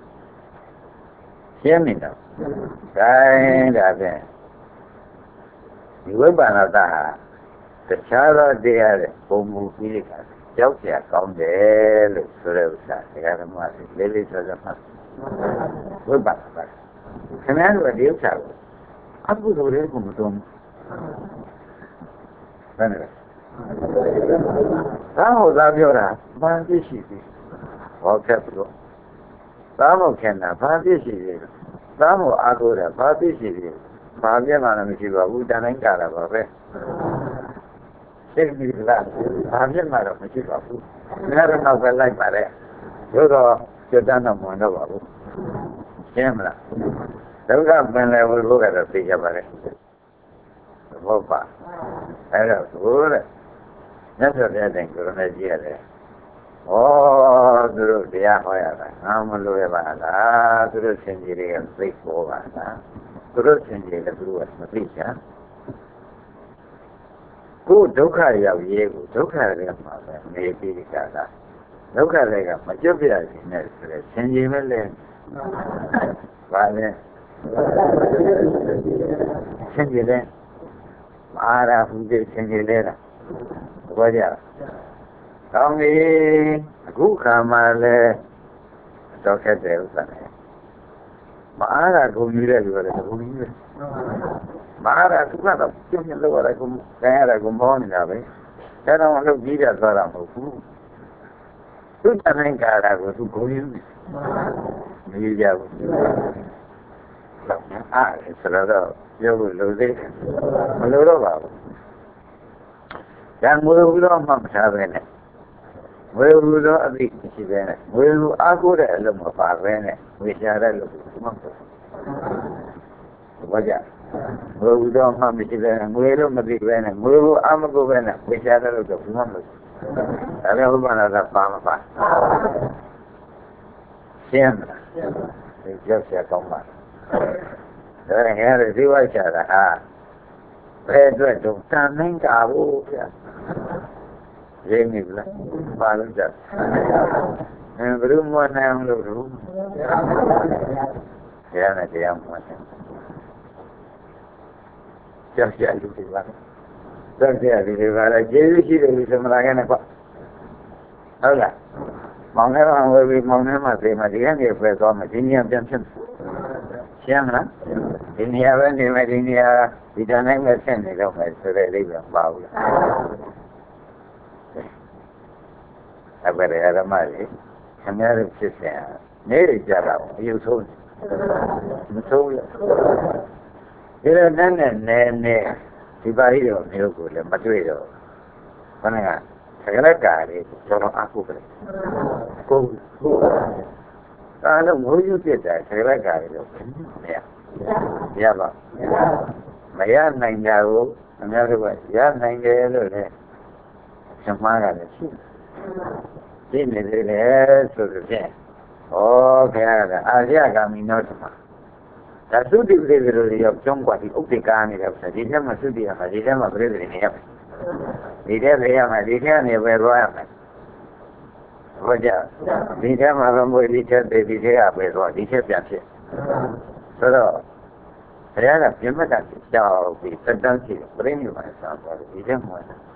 ရှင်းနေတော့ဒါဖြင့်ဒီဝိပဿနာဟာတခြားသောတရားတွေပုံမူပြီးတဲ့အခါကြောက်เสียကောင်းတယ်လို့ဆိုတဲ့ဥစ္စာတရားဓမ္မတွေလေးလေးဆောဆောမှတ်ဝိပဿနာခင်ဗျားတို့ဒီဥစ္စာကိုအကုသိုလ်တွေကိုမသုံးဘယ်နဲ့သာဟောသားပြောတာဘာပြည့်ရှိပြီဟောခဲ့ပြီလို့သာမောခင်တာဘာပြည့်ရှိပြီသာမောအာကိုတာဘာပြည့်ရှိပြီဘာပြည့်မှလည်းမရှိပါဘူးတန်တိုင်းကြတာပါပဲသိပြီလားဘာပြည့်မှတော့မရှိပါဘူးငါတော့နောက်ပဲလိုက်ပါလေသို့တော့ကျွတ်တန်းတော့မဝင်တော့ပါဘူးရှင်းမလားဒုက္ခပင်လည်းဘုရားကတော့သိကြပါလေဘောပါအဲ့တော့ဘုရားမြတ်စွာဘုရားတိုင်ကိုရမေကြီးရတယ်ဩသူတို့တရားဟောရတာငါမလို့ရပါလားသူတို့ရှင်ကြီးတွေကသိပေါ်ပါလားသူတို့ရှင်ကြီးလည်းသူတို့ကမသိချာကိုဒုက္ခရောက်ရေးကိုဒုက္ခတွေကမှာပဲနေပြီးကြတာဒုက္ခတွေကမကြွပြရခြင်းနဲ့ဆိုတဲ့ရှင်ကြီးပဲလဲဘာလဲရှင်ကြီးလဲမာရာဟုတဲ့ရှင်ကြီးလဲတာဘောကြကောင်းပြီအခုခါမှလည်းတော့ခက်တယ်ဥစ္စာနဲ့မအားရကုန်ကြီးတဲ့လူတွေကုန်ကြီးပဲမအားရသူကတော့ကျုံ့လောက်ရကုန်ခံရတာကိုမောနေတာပဲဒါတော့မလုပ်ကြီးရသွားတာမဟုတ်ဘူးသူတနိုင်ကြတာကိုသူကုန်ကြီးမကြီးကြဘူးအားဆိုတော့ပြောလို့လိုသေးမလိုတော့ပါဘူး။ဒါငွေဘူးတော့မှမထားပဲနဲ့။ငွေဘူးတော့အသိရှိပဲနဲ့။ငွေဘူးအားကိုးတဲ့အလုပ်မပါပဲနဲ့။ငွေရှာတဲ့လုပ်မှမဟုတ်ဘူး။ဘာကြ။ငွေဘူးတော့မှမရှိပဲနဲ့ငွေလို့မသိပဲနဲ့ငွေဘူးအားမကိုးပဲနဲ့ငွေရှာတဲ့လုပ်တော့မှမဟုတ်ဘူး။ဒါလည်းဘုရားကပါမပါ။ရှင်းလား။ဒီကြောက်ရကောင်းပါဒါငယ်ရည်ဒီဝိုက်ချတာဟာဘယ်အတွက်တော့တန်နိုင်ကြဘူးဗျာရင်းနေလားဘာလို့ကြဘယ်လိုမှနိုင်အောင်လို့တော့တရားနဲ့တရားမှန်တယ်ကြောက်ရလူတွေပါကြောက်ရလူတွေပါလေကျေးဇူးရှိတယ်လို့သမလာခဲ့နဲ့ကွာဟုတ်လားမောင်ထဲမှာဝယ်ပြီးမောင်ထဲမှာသိမှဒီကနေဖယ်သွားမှဒီညပြန်ဖြစ်ရှင်းမလားဒီနေရာပဲနေမယ်ဒီနေရာဒီတန်းတိုင်းပဲဆက်နေတော့မယ်ဆိုတဲ့အိဗယ်ပါဘူးလားအဲ့ဒါရဓမ္မလေးခင်ဗျားတို့ဖြစ်စင်နေရကြတာအယုဆုံးမဆုံးရဒီလိုနဲ့နဲဒီပါဠိတော်မျိုးကိုလည်းမတွေ့တော့ခဏကသကလကာလေးကျွန်တော်အခုပဲကိုဒါလည်းငိုးယူပြတဲ့သကလကာလေးလို့မရပါမရနိုင်ကြဘူးအများတို့ကရနိုင်တယ်လို့လည်းသမားကလည်းရှိနေတယ်လေဆိုတော့ဖြင့်ဩခင်ဗျားကအာရဂါမိနောဓမ္မဒါသုတိပရိသေတို့ရောက်ကျုံးกว่าဒီဥပ္ပေကာနေတယ်ဆိုဒီထဲမှာသုတိရမှာဒီထဲမှာပရိသေနေရမယ်ဒီထဲပြရမယ်ဒီထဲနေပဲသွားရမယ်ဟောကြဒီထဲမှာမွေဒီထဲဒီထဲကပဲသွားဒီထဲပြန်ဖြစ်ဆိုတော့ဘုရားကပြမတ်ကကြောက်ပြီးစတန်းရှိတယ်ပြိဋိဘံစာသွားတယ်ဒီထဲမှာ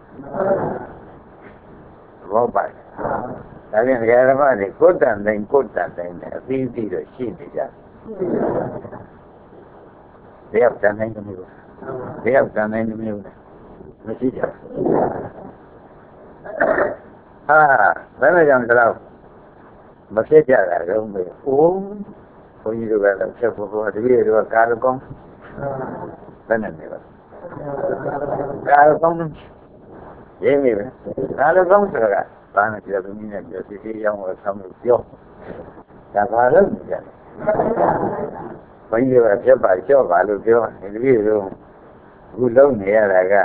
ဘောပါဒါပြန်ဘုရားဓမ္မတွေကိုယ်တန်တိုင်းနဲ့အသိသိတော့ရှိနေကြဘယ်ရောက်တန်တိုင်းမျိုးဘယ်ရောက်တန်တိုင်းမျိုးမရှိကြဟာဘယ်နဲ့ကြောင့်ဒီလောက်မဖြစ်ကြတာတော့ပဲ။အိုးဘုန်းကြီးတို့ကတော့ချက်ဖို့တပည့်တို့ကကာလကောင်းဘယ်နဲ့လဲပါကာလကောင်းရင်းနေပဲကာလကောင်းဆိုတာဘာနဲ့ပြောလို့နည်းနဲ့ပြောစီစီရောင်းတော့ဆမ်းလို့ပြောဒါဘာလို့ကြလဲဘုန်းကြီးတို့ကဖြစ်ပါလျှော့ပါလို့ပြောဒီတပည့်တို့အခုလုံးနေရတာက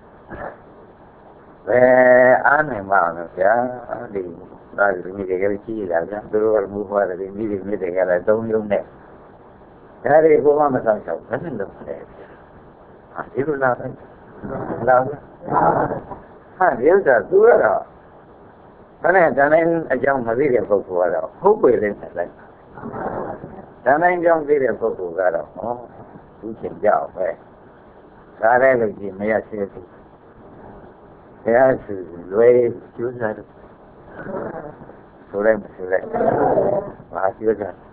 ဘယ်အားနိုင်ပါ့မလဲဗျာဒီဒါဒီမိတွေကလေးကြီးလာဗျာသူတို့ကမူဖွားတယ်မိတွေမိတွေကလည်းသုံးလုံးနဲ့ဒါတွေကိုမှမဆောင်ချောက်ဘယ်နဲ့လုပ်လဲဒီလိုလာပဲလာဟာဒီဥစ္စာသူကတော့ဘယ်နဲ့တန်တိုင်းအကြောင်းမသိတဲ့ပုဂ္ဂိုလ်ကတော့ဟုတ်ပေလိမ့်မယ်လိုက်တန်တိုင်းကြောင့်သိတဲ့ပုဂ္ဂိုလ်ကတော့ဟောသူချင်းကြောက်ပဲဒါလည်းလို့ကြည့်မရသေးဘူးဘယ်အဆူလွယ်ကျိုးစားတယ်ဆိုလိုက်မဆိုလိုက်ဘာကျိုးစား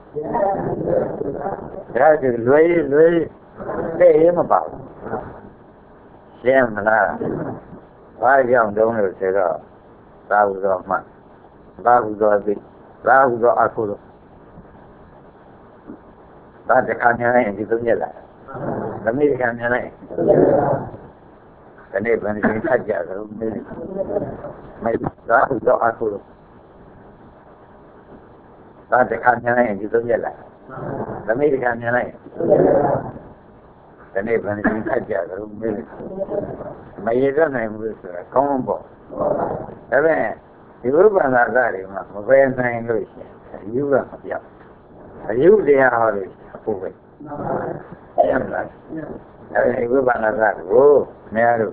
ဒါကလွယ်တဲ့ရမပါဘူးရှင်းမလားဘာကြောင့်တုံးလို့ဆိုတော့သာဟုသောမှသာဟုသောသိသာဟုသောအခုလို့ဒါတခါများရင်ဒီသုံးရက်လာသမီးတခါများလိုက်ဒီနေ့ဘယ်နည်းထပ်ကြတော့ไม่သာဟုသောအခုလို့ဒါတခါများရင်ဒီသုံးရက်လာသမီးတခါများလိုက်ဒီနေ့ဘယ်နည်းထပ်ကြတော့မရရနိုင်ဘူးဆိုတာကောင်းပေါ့ဒါပေမဲ့ဒီဘုရားဘာသာတွေမှာမပယ်နိုင်လို့ရှိရင်အယူကမပြောက်အယူတရားဟောလို့အဖို့ပဲရမလားအဲဒီဘုရားဘာသာကိုများလို့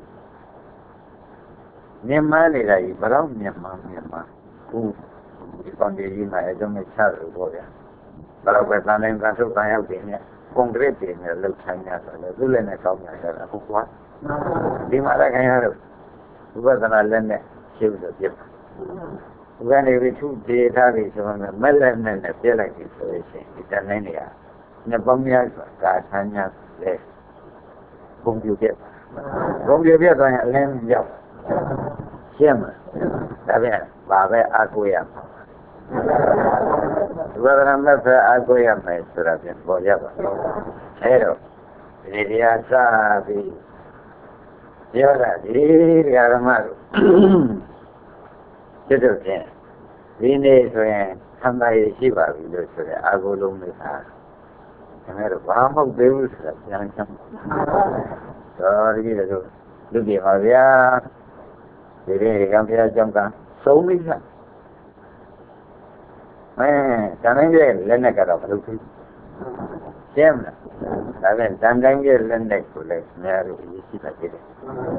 မြန်မာနေတာကြီးဘယ်တော့မြန်မာခုဒီကောင်ကြီးမှာအကျုံးနဲ့ချလို့ပေါ့ဗျာဘယ်တော့ပဲတန်တိုင်းကဆုတ်တန်ရောက်တယ်နဲ့ကွန်ကရစ်တွေနဲ့လှုပ်ဆိုင်ရဆိုတော့သူ့လည်းနဲ့ကောင်းကြတာအခုကွာဒီမှာလည်းခင်ဗျားတို့ဝိပဿနာလက်နဲ့ရှင်းလို့ပြစ်ပါဘုရားနေပြီးသူဒေထားပြီးဆိုတော့မက်လက်နဲ့ပြစ်လိုက်ပြီဆိုရင်ဒီတန်တိုင်းတွေကနှစ်ပေါင်းများစွာကာဆန်းများလဲပုံပြပြသွားရင်အလင်းရောက်ရှင်းမလားဒါပြန်ဘာပဲအားကိုးရမှာဝိပဿနာမဲ့ပဲအားကိုးရမယ်ဆိုတာပြန်ပေါ်ရပါအဲတော့ဒီတရားစပြီးပြောတာဒီဓမ္မတို့ကျွတ်တော့ဖြင့်ဒီနေ့ဆိုရင်သံဃာရရှိပါပြီလို့ဆိုရင်အာဟုလုံးလေးဟာခင်ဗျားတို့ဘာမှမဟုတ်သေးဘူးဆိုတာပြန်ချမ်းတော်ဒီလိုလူပြေပါဗျာဒီနေ့ကံဖျားကြောင့်ကသုံးမိတ်တန်တိုင်းရဲ့လက်နဲ့ကတော့မလုပ်ဘူးရှင်းမလားဒါပြန်တန်တိုင်းရဲ့လက်နဲ့ကိုလည်းခင်ဗျားတို့ရရှိပါသေးတယ်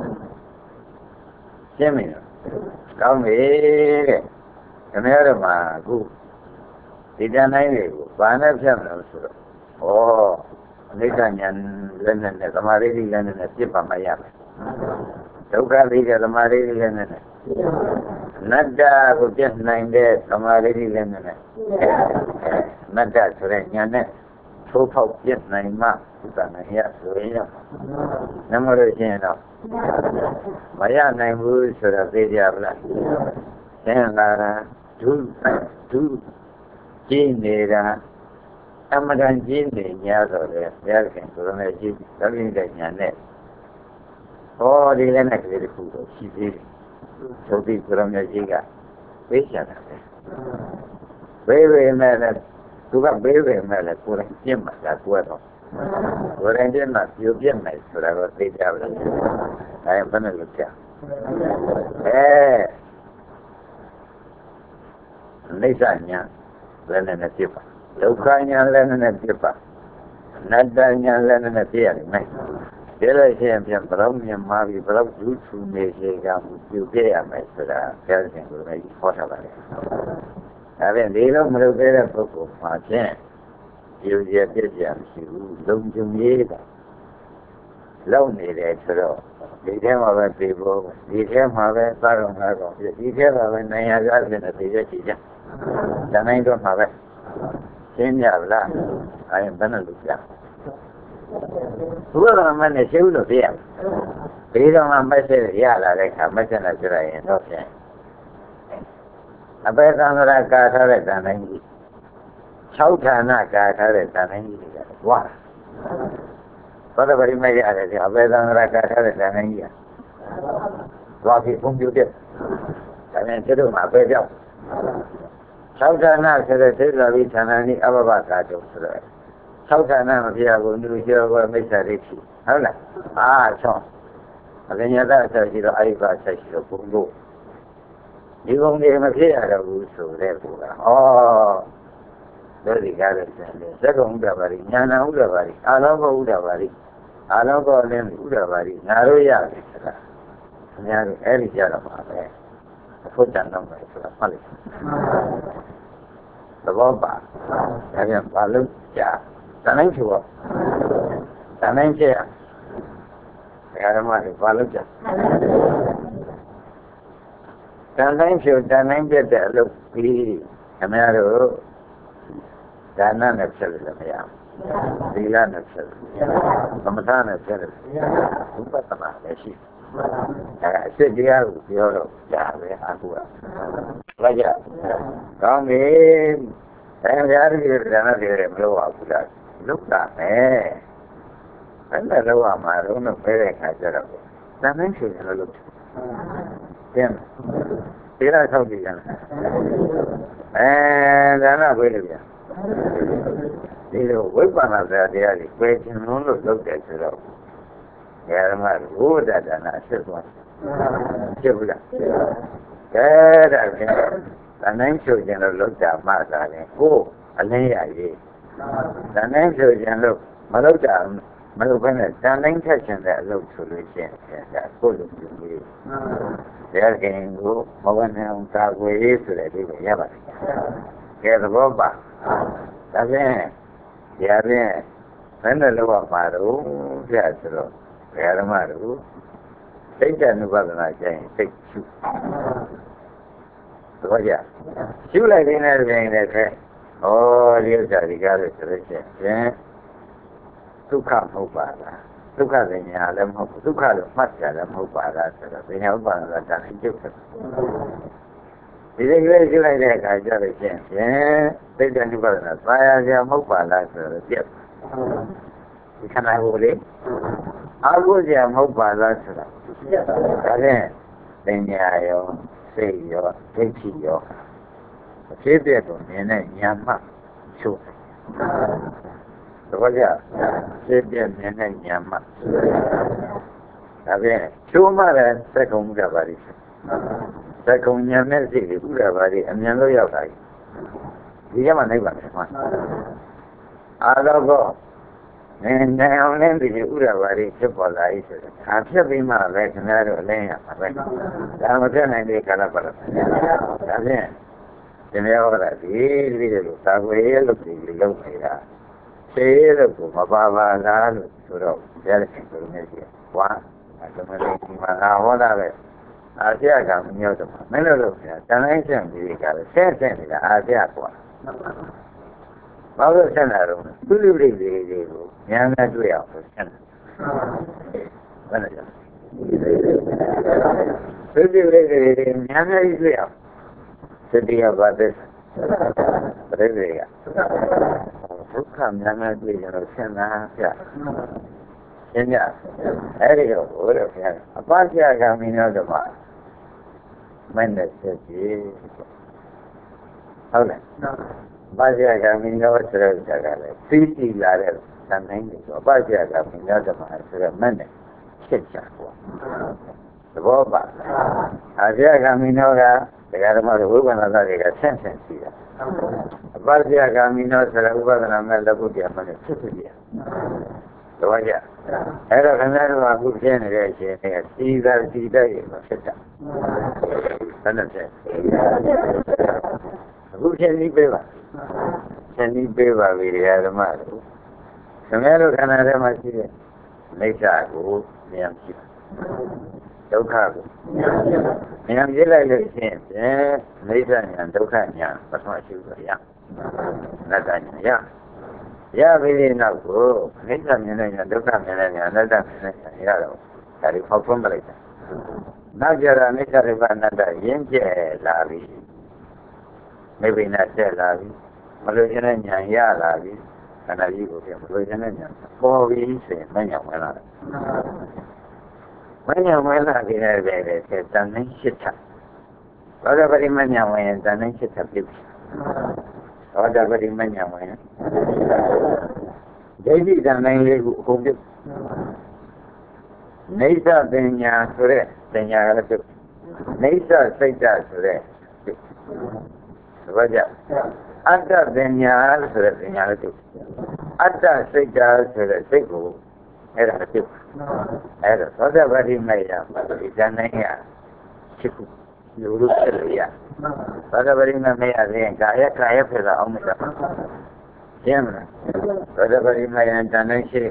ရှင်းမလားကောင်းပြီတဲ့ခင်ဗျားတို့မှာအခုဒီတန်တိုင်းတွေကိုဘာနဲ့ဖြတ်မလို့ဆိုတော့အနိစ္စဉာဏ်လက်နဲ့သမာဓိလက်နဲ့ပြစ်ပါမှရမယ်ဒုက္ခသိတဲ့သမာဓိလက်နဲ့နတ္တကိုပြတ်နိုင်တဲ့သမာဓိလက်နဲ့နတ္တဆိုတဲ့ဉာဏ်နဲ့သိုးဖောက်ပြတ်နိုင်မှဥပ္ပန္နရဆိုရင်နမလို့ရှိရင်တော့မရနိုင်ဘူးဆိုတော့သိကြပါလားသင်္ခါရဒုကျင်းနေတာအမှန်တန်ကျင်းနေ냐ဆိုတော့ဘုရားခင်ကိုယ်တော်နဲ့ရှိသတိတဲ့ဉာဏ်နဲ့ဒီလည်းနဲ့ကလေးတစ်ခုတော့ရှိသေးတယ်သုတိကိုယ်တော်မြတ်ကြီးကပေးချတာပဲဘေးမဲ့လည်းသူကဘေးမဲ့လည်းကိုယ်တိုင်ပြင့်မှာဒါကိုယ်တော့ကိုယ်တိုင်ပြင့်မှာပြိုပြင့်မယ်ဆိုတာတော့သိကြပါလားဒါရင်ဘယ်နဲ့လုပ်ကြနိစ္စညာလည်းနဲ့ပြပါဒုက္ခညာလည်းနဲ့ပြပါအနတ္တညာလည်းနဲ့ပြရတယ်မယ်ဒီလိုရှိရင်ပြန်ဘယ်တော့မြန်မာပြည်ဘယ်တော့ဒုထုနေစေကမှုပြုခဲ့ရမယ်ဆိုတာဘုရားရှင်ကိုလည်းဟောထားပါတယ်ဒါပြန်ဒီလိုမလုပ်သေးတဲ့ပုဂ္ဂိုလ်မှာဖြင့်ပြုရပြည့်ကြမရှိဘူးလုံခြုံရေးကလုံနေတယ်ဆိုတော့ဒီထဲမှာပဲပြေဖို့ဒီထဲမှာပဲသာတော်ငါကောင်ဒီထဲမှာပဲနိုင်ရကြတဲ့ပြေရရှိကြတနိုင်တော့မှာပဲရှင်းကြပါလားအဲဘယ်နဲ့လုပ်ကြဘုရားမနဲ့ရှင်းလို့ပြရဘေးတော်မှာမက်ဆေ့ရလာတဲ့အခါမက်ဆေ့နဲ့ပြောရရင်တော့ဖြင့်အပေသံဃာကာထားတဲ့တန်တိုင်းကြီး6ဌာနကာထားတဲ့တန်တိုင်းကြီးတွေကဝါသောတပတိမရတယ်ဒီအပေသံဃာကာထားတဲ့တန်တိုင်းကြီးကဝါပြီးပုံပြတဲ့ဒါနဲ့ကျတော့မှာပဲပြောက်6ဌာနဆိုတဲ့သေသာဝိဌာနနိအဘဘကာတုဆိုတော့6ဌာနမပြရဘူးလူကျော်ကမိစ္ဆာဒိဋ္ဌိဟုတ်လားအားဆုံးအပညာတတ်ဆိုရှိတော့အရိပါဆက်ရှိတော့ဘုံတို့ဒီဘုံတွေမဖြစ်ရတော့ဘူးဆိုတဲ့ကူကဩတို့ဒီကားလို့ဆိုတယ်သက္ကုံဥဒ္ဒပါရိညာဏဥဒ္ဒပါရိအာလောကဥဒ္ဒပါရိအာလောကလည်းဥဒ္ဒပါရိငါတို့ရတယ်ဆိုတာခင်ဗျားတို့အဲ့ဒီကြတော့ပါပဲအဖို့တန်တော့မယ်ဆိုတာမှတ်လိုက်သဘောပါဒါပြန်ဘာလို့ကြာတန်တိုင်းဆိုတော့တန်တိုင်းကျဓမ္မတွေဘာလို့ကြာတန်တိုင်းဖြူတန်တိုင်းပြတ်တဲ့အလုပ်ပြီးခင်ဗျားတို့ဒါနနဲ့ဖြစ်လို့မရဘူးသီလနဲ့ဖြစ်လို့သမထနဲ့ဖြစ်လို့ဝိပဿနာလည်းရှိဒါကအစစ်တရားကိုပြောတော့ကြာပဲအခုကဘာကြကောင်းပြီတရားတွေဒါနတွေမလို့ပါဘူးလားလုတာနဲ့အဲ့ဒါတော့မှတော့ဖဲတဲ့ခါကျတော့တန်တိုင်းဖြူတယ်လို့လုပ်တယ်သီလဆောက်ကြည့်ကြဒါနဝိလိဗျာဒီလိုဝိပဿနာတရားတွေပဲခြင်းလုံးလို့လုပ်တယ်ဆိုတော့ဓမ္မဘုဒ္ဓဒါနဖြစ်သွားဖြစ်ဘူးလားကဲဒါဖြင့်တန်တိုင်းဖြူခြင်းလို့လုပ်တာမှသာလေကိုအလင်းရရေးတန်တိုင်းဖြူခြင်းလို့မလုပ်တာမလုပ်ဘဲနဲ့တန်တိုင်းထက်ခြင်းတဲ့အလုပ်ဆိုလို့ရှိရင်ဒါကိုလိုပြုပြီးတရားခင်ကိုမဝနဲ့အောင်သာဝေးဆိုတဲ့ဒီကိုရပါတယ်ကဲသဘောပါဒါဖြင့်တရားဖြင့်ဘယ်နဲ့လောက်ပါတော့ပြဆိုတော့ဓမ္မတို့စိတ်တ ानु ပဒနာကျရင်စိတ်ရှုသဘောကျရှုလိုက်တဲ့ပြင်နဲ့ခဲဩဒီဥစ္စာဒီကားလို့ဆိုလို့ရှိရင်ဒုက္ခမဟုတ်ပါလားဒုက္ခပညာလည်းမဟုတ်ဘူးဒုက္ခလို့မှတ်ကြလည်းမဟုတ်ပါလားဆိုတော့ပညာဥပ္ပါဒနာတန်ကျုပ်ဒီလိုလေးရှုလိုက်တဲ့အခါကျတော့ရှင်စိတ်တ ानु ပဒနာသာယာကြမဟုတ်ပါလားဆိုတော့ပြတ်ဒီခန္ဓာကိုယ်လေးအာဟုဇာမဟုတ်ပါလားဆိုတာဒါဖြင့်ပညာရောစိတ်ရောဒိဋ္ဌိရောအဖြစ်ပြတော့မြင်တဲ့ဉာဏ်မှချုပ်သဘောကျဖြစ်ပြမြင်တဲ့ဉာဏ်မှဒါဖြင့်ချုပ်မှလည်းသက္ကုံဥဒ္ဒပါရိသက္ကုံဉာဏ်နဲ့စိတ်ဥဒ္ဒပါရိအမြန်လို့ရောက်တာဒီကမှနိုင်ပါမယ်မှာအာလောကနိုင်အောင်လည်းဒီဥဒ္ဒပါရိဖြစ်ပေါ်လာပြီဆိုတော့ဒါဖြစ်ပြီးမှပဲခင်ဗျားတို့အလင်းရမှာပဲဒါမဖြစ်နိုင်တဲ့ကာလပတ်တော့ဒါဖြင့်ဒီမျိုးဟောတာဒီလိုသာဝေလို့ဒီလိုလုပ်နေတာသေလို့ကိုမပါပါလားလို့ဆိုတော့ဘုရားရှင်ကိုလည်းရှိဝါအဲ့ဒါလည်းဒီမှာဟောတာပဲအာရှကမြောက်တော့မင်းတို့ကတန်တိုင်းဆန့်ပြီးကြတယ်ဆဲဆဲနေတာအာရှကွာဘာလို့ဆန့်တာတော့သူလူတွေကိုဉာဏ်နဲ့တွေ့အောင်ဆန့်တာဘယ်နဲ့လဲသူလူတွေကိုဉာဏ်နဲ့တွေ့အောင်စတိယဘာသက်ပရိသေကဒုက္ခဉာဏ်နဲ့တွေ့ကြတော့ဆန့်တာပြရှင်းကြအဲ့ဒီတော့ဘုရားဗျာအပ္ပဆရာကမင်းတော်ကမင်းနဲ့ဆက်ကြည့်ဟုတ်လားဘာကြကမင်းတော်ဆိုတဲ့ဇာကလည်းသိသိလာတဲ့သံတိုင်းတွေဆိုဘာကြကမင်းတော်ကမှဆိုတော့မင်းနဲ့ချက်ချပေါ့သဘောပါအာကြကမင်းတော်ကတရားဓမ္မတွေဝိပဿနာတွေကဆင့်ရှိတာအပ္ပဆရာကမင်းတော်ဆိုတဲ့ဥပဒနာမဲ့လက်ကုတရားမှလည်းဖြစ်ဖြစ်ပြတော့ကြအဲ့တော့ခင်ဗျားတို့ကအခုဖြစ်နေတဲ့အချိန်ကစီးသားစီးတဲ့ရဖြစ်တာဘယ်နဲ့ဖြစ်အခုဖြစ်ပြီးပေးပါဖြစ်ပြီးပေးပါပြီဓမ္မတို့ခင်ဗျားတို့ခန္ဓာထဲမှာရှိတဲ့မိစ္ဆာကိုဉာဏ်ကြည့်ဒုက္ခကိုဉာဏ်ကြည့်လိုက်လို့ရှိရင်မိစ္ဆာဉာဏ်ဒုက္ခဉာဏ်ပထမရှိဘူးရနတ္တဉာဏ်ရပြီးနောက်ကိုမိစ္ဆာမြင်တဲ့ဉာဏ်ဒုက္ခမြင်တဲ့ဉာဏ်အနတ္တမြင်တဲ့ဉာဏ်ရတော့ဒါတွေဖောက်ထွန်းပလိုက်တာနောက်ကြတာမိစ္ဆာရိပ္ပအနတ္တရင်းကျက်လာပြီ maybe not tell us. Malaysian and Yala, and I leave him, Malaysian and 4 weeks, many of my life. Many of my life in a day, said, done shit. Whatever in many of my done shit of people. Whatever in many of my David and I who give Nasa Denya Sure, Denya Nasa Saita Sure. Raja Atta Denya Sure, Denya Atta Saita Sure, Siku, Era Siku. Era whatever he may have, Janaya, Siku, you look at it. Whatever he may have, Kaya for the Omega. Whatever you may have done, I say,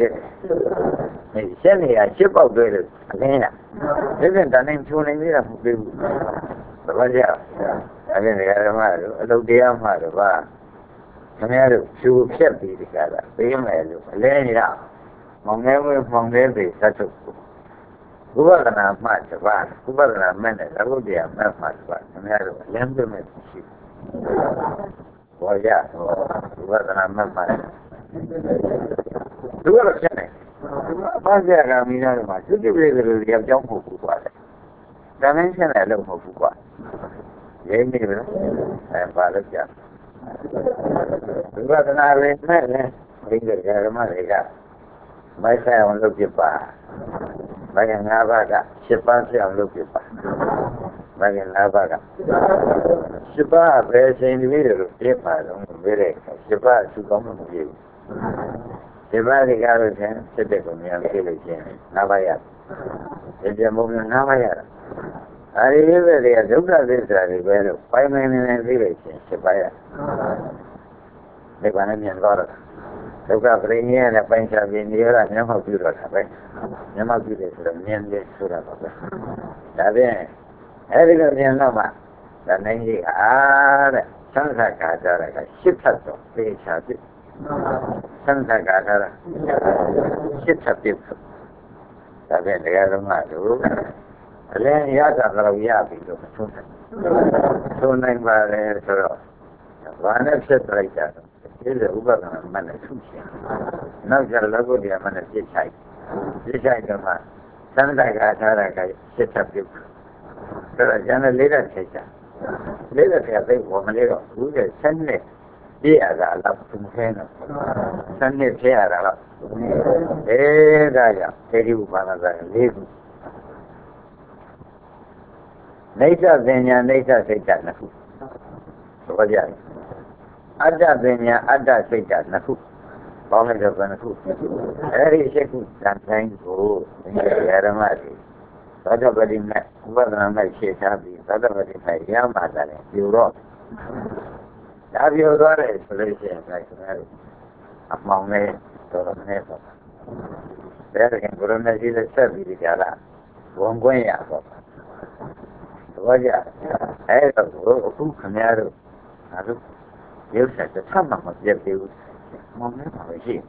send me a ship of it. Isn't the name to name of people? But yeah, I mean, I don't dear mother. Come here to accept the other. They may look, laying it out. Among every such a who wasn't a much of us, who wasn't a minute, I would be a much of us. Come here to lend them a ship. Well, yeah, wasn't a member. Do a Senate. I mean, I might give you the young who was it. Dimension I love who was. Gave me and Father Jack. We got an Irish man, we got a money. My family look at bar. My Navaga, Shipansi and look at bar. My Navaga. Shipa, very individual, Shipa, very Shipa to come to you. Shipa, the garden, Shipa, and village, Navaya. It's a movement Navaya. I remember they are looked at this, I remember 5 men in a village, Shipaya. They want to be in water. Look up Rainier and a bunch of India and Yamaha Buddha. Yamaha Buddha is the main day to the then, having a young Nama, the name are Santa Catara, Shipsato, they shall be Santa Catara, Shipsato. The then the other man. Then Yata Raviabi, so named by the one except like that. Is a Uber man of sushi. No Jalagodia man of this side. This side of man. Santa Catara, sit up you. So a general leader takes that. Later, they have a woman who is Sunday. Dia love to Hena. Sunday, Tiara. Eh, Daya, tell you one of the living. Nasa Denya, Nasa Satan, Naku. Raja. Ada Denya, Ada Satan, Naku. Only the Naku. Very second, sometimes go, Yaramati. Otherwise, wasn't my shit happy. Otherwise, I am mother. You wrote. Have you got a solution like that? Among me, to the neighbor. There can go on a service, Yara. Won't go in. Raja, I have who come out. You said the sum of the views. Moment of she.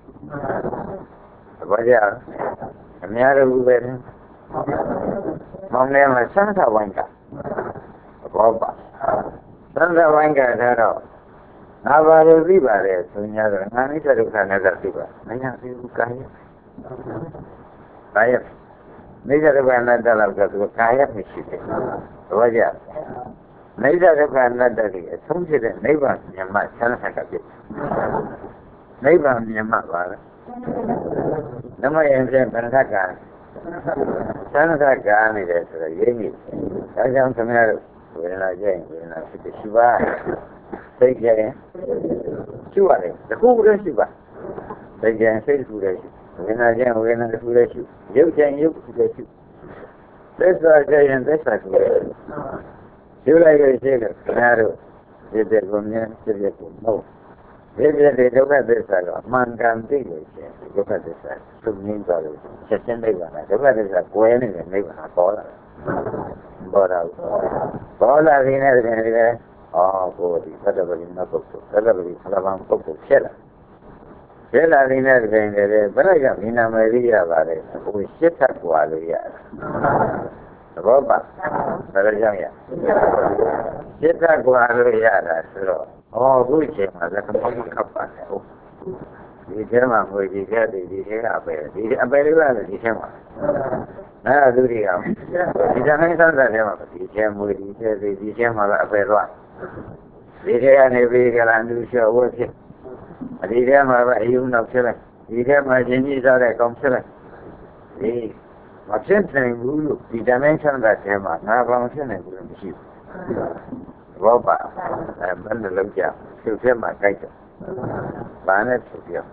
Raja, a mirror who were Mong name is Santa Wanga. Boba. Santa Wanga, that all. Now, I will be by it, so neither Nani to another river. I have you Kaya. Kaya. Neither of another of the Kaya Michigan. Raja. Neither of another is something that neighbor near my Santa. Neighbor near my father. No more engine Pentaka. Santa Gani, that's a yemi. I don't come out when I came, when I see the Shiva. Say, Shiva, the who does Shiva? They can say who does you. When I came, when I who does you. You can you who does you. That's what I say, and that's what I say. You like I say, Naro, did they go near to no. Maybe they look at this side, Mangan Tigers, look at this side, to mean by the Sunday one. Look at this side, when and maybe a caller. But all I mean, everything, oh, body, whatever in the book, whatever is Salaman Book, Shella. Shella in everything, but I got in a Maria, we sit up while we are. Roba, Sarajaya. Sita Guaruyada, so, oh, which is a common couple. The German will be there, the very well, the German. Now, do the arm. The German, the German will be there, the German, a very one. The German, every Galandu show working. The German, you know, the German, Jenny's other company. The Macentry, the dimension that German, now function and ship. Roba, and Bandaloja, to film my title. Banet to you.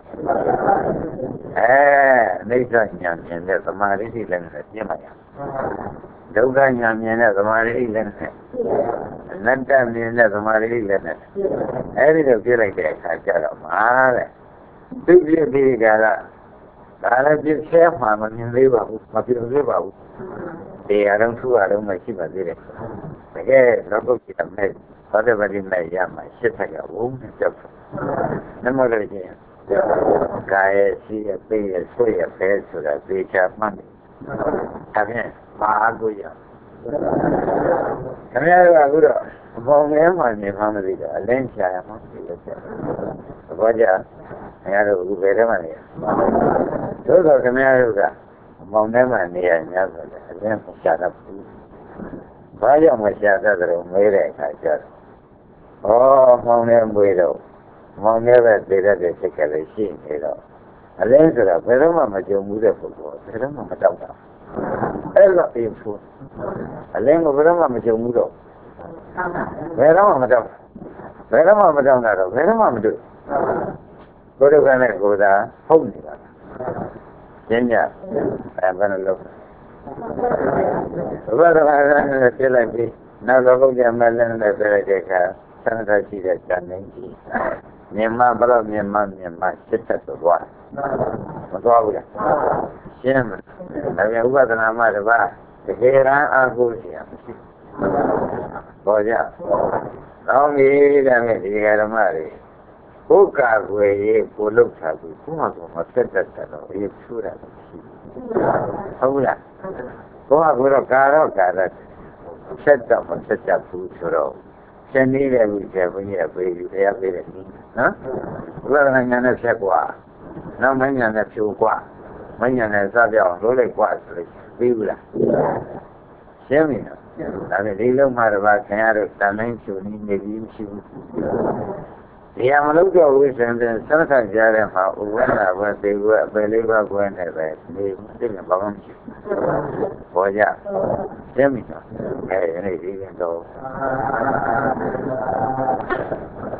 Nature Yan, there's a Marity Lens at Yamaya. Dogan Yan as a Marity Lens. Not damn near as a Marity Lens. Every day, feel like that, I got a mile. Do you be gala? Gala did share farm in Liverpool, but you live. They are on two, I don't make him a direct. Again, local kid made, whatever in my yam, I sit like a woman. No more again. Guy, see a pay a soy affairs so that they have money. Come here, Mahaguya. Come here, Agura. Among them, my family, a lens I am on the Vaja, I had a very money. Those are America. Among them, and the other, and then shut up. Vaja was shut up, made I just. Oh, among them, widow. Among never did a second scene, you know. A lens of a very much a mother for very much a daughter. I love him for a lens of very much a mother. Very much a very much a daughter, very much do. Go to Ghana, go there, hold me. Kenya, I'm going to look. Well, I feel like this. Now, local German and the very Senator Chida Channing. Myanmar, brother, Myanmar, sit at the water. Shim, I mean, what an amount the hair are good here. Oh, yeah. Now, me, I mean, you got to marry. Who got away, who looks at you, who has a set that you should have. Oh, yeah. Who have got a car or car set up and set up food for all. Send me every seven years, they have it. Huh? Well, I'm going to say, now, many on the few qua. Many on the Sabia, really quite, Bibla. Semina. I mean, they don't matter about Canada, dimension, maybe you. The Amaluka always and then sometimes Jaram, when they were, believe I go and they didn't belong to you. Oh, yeah. Semina. Hey, even though.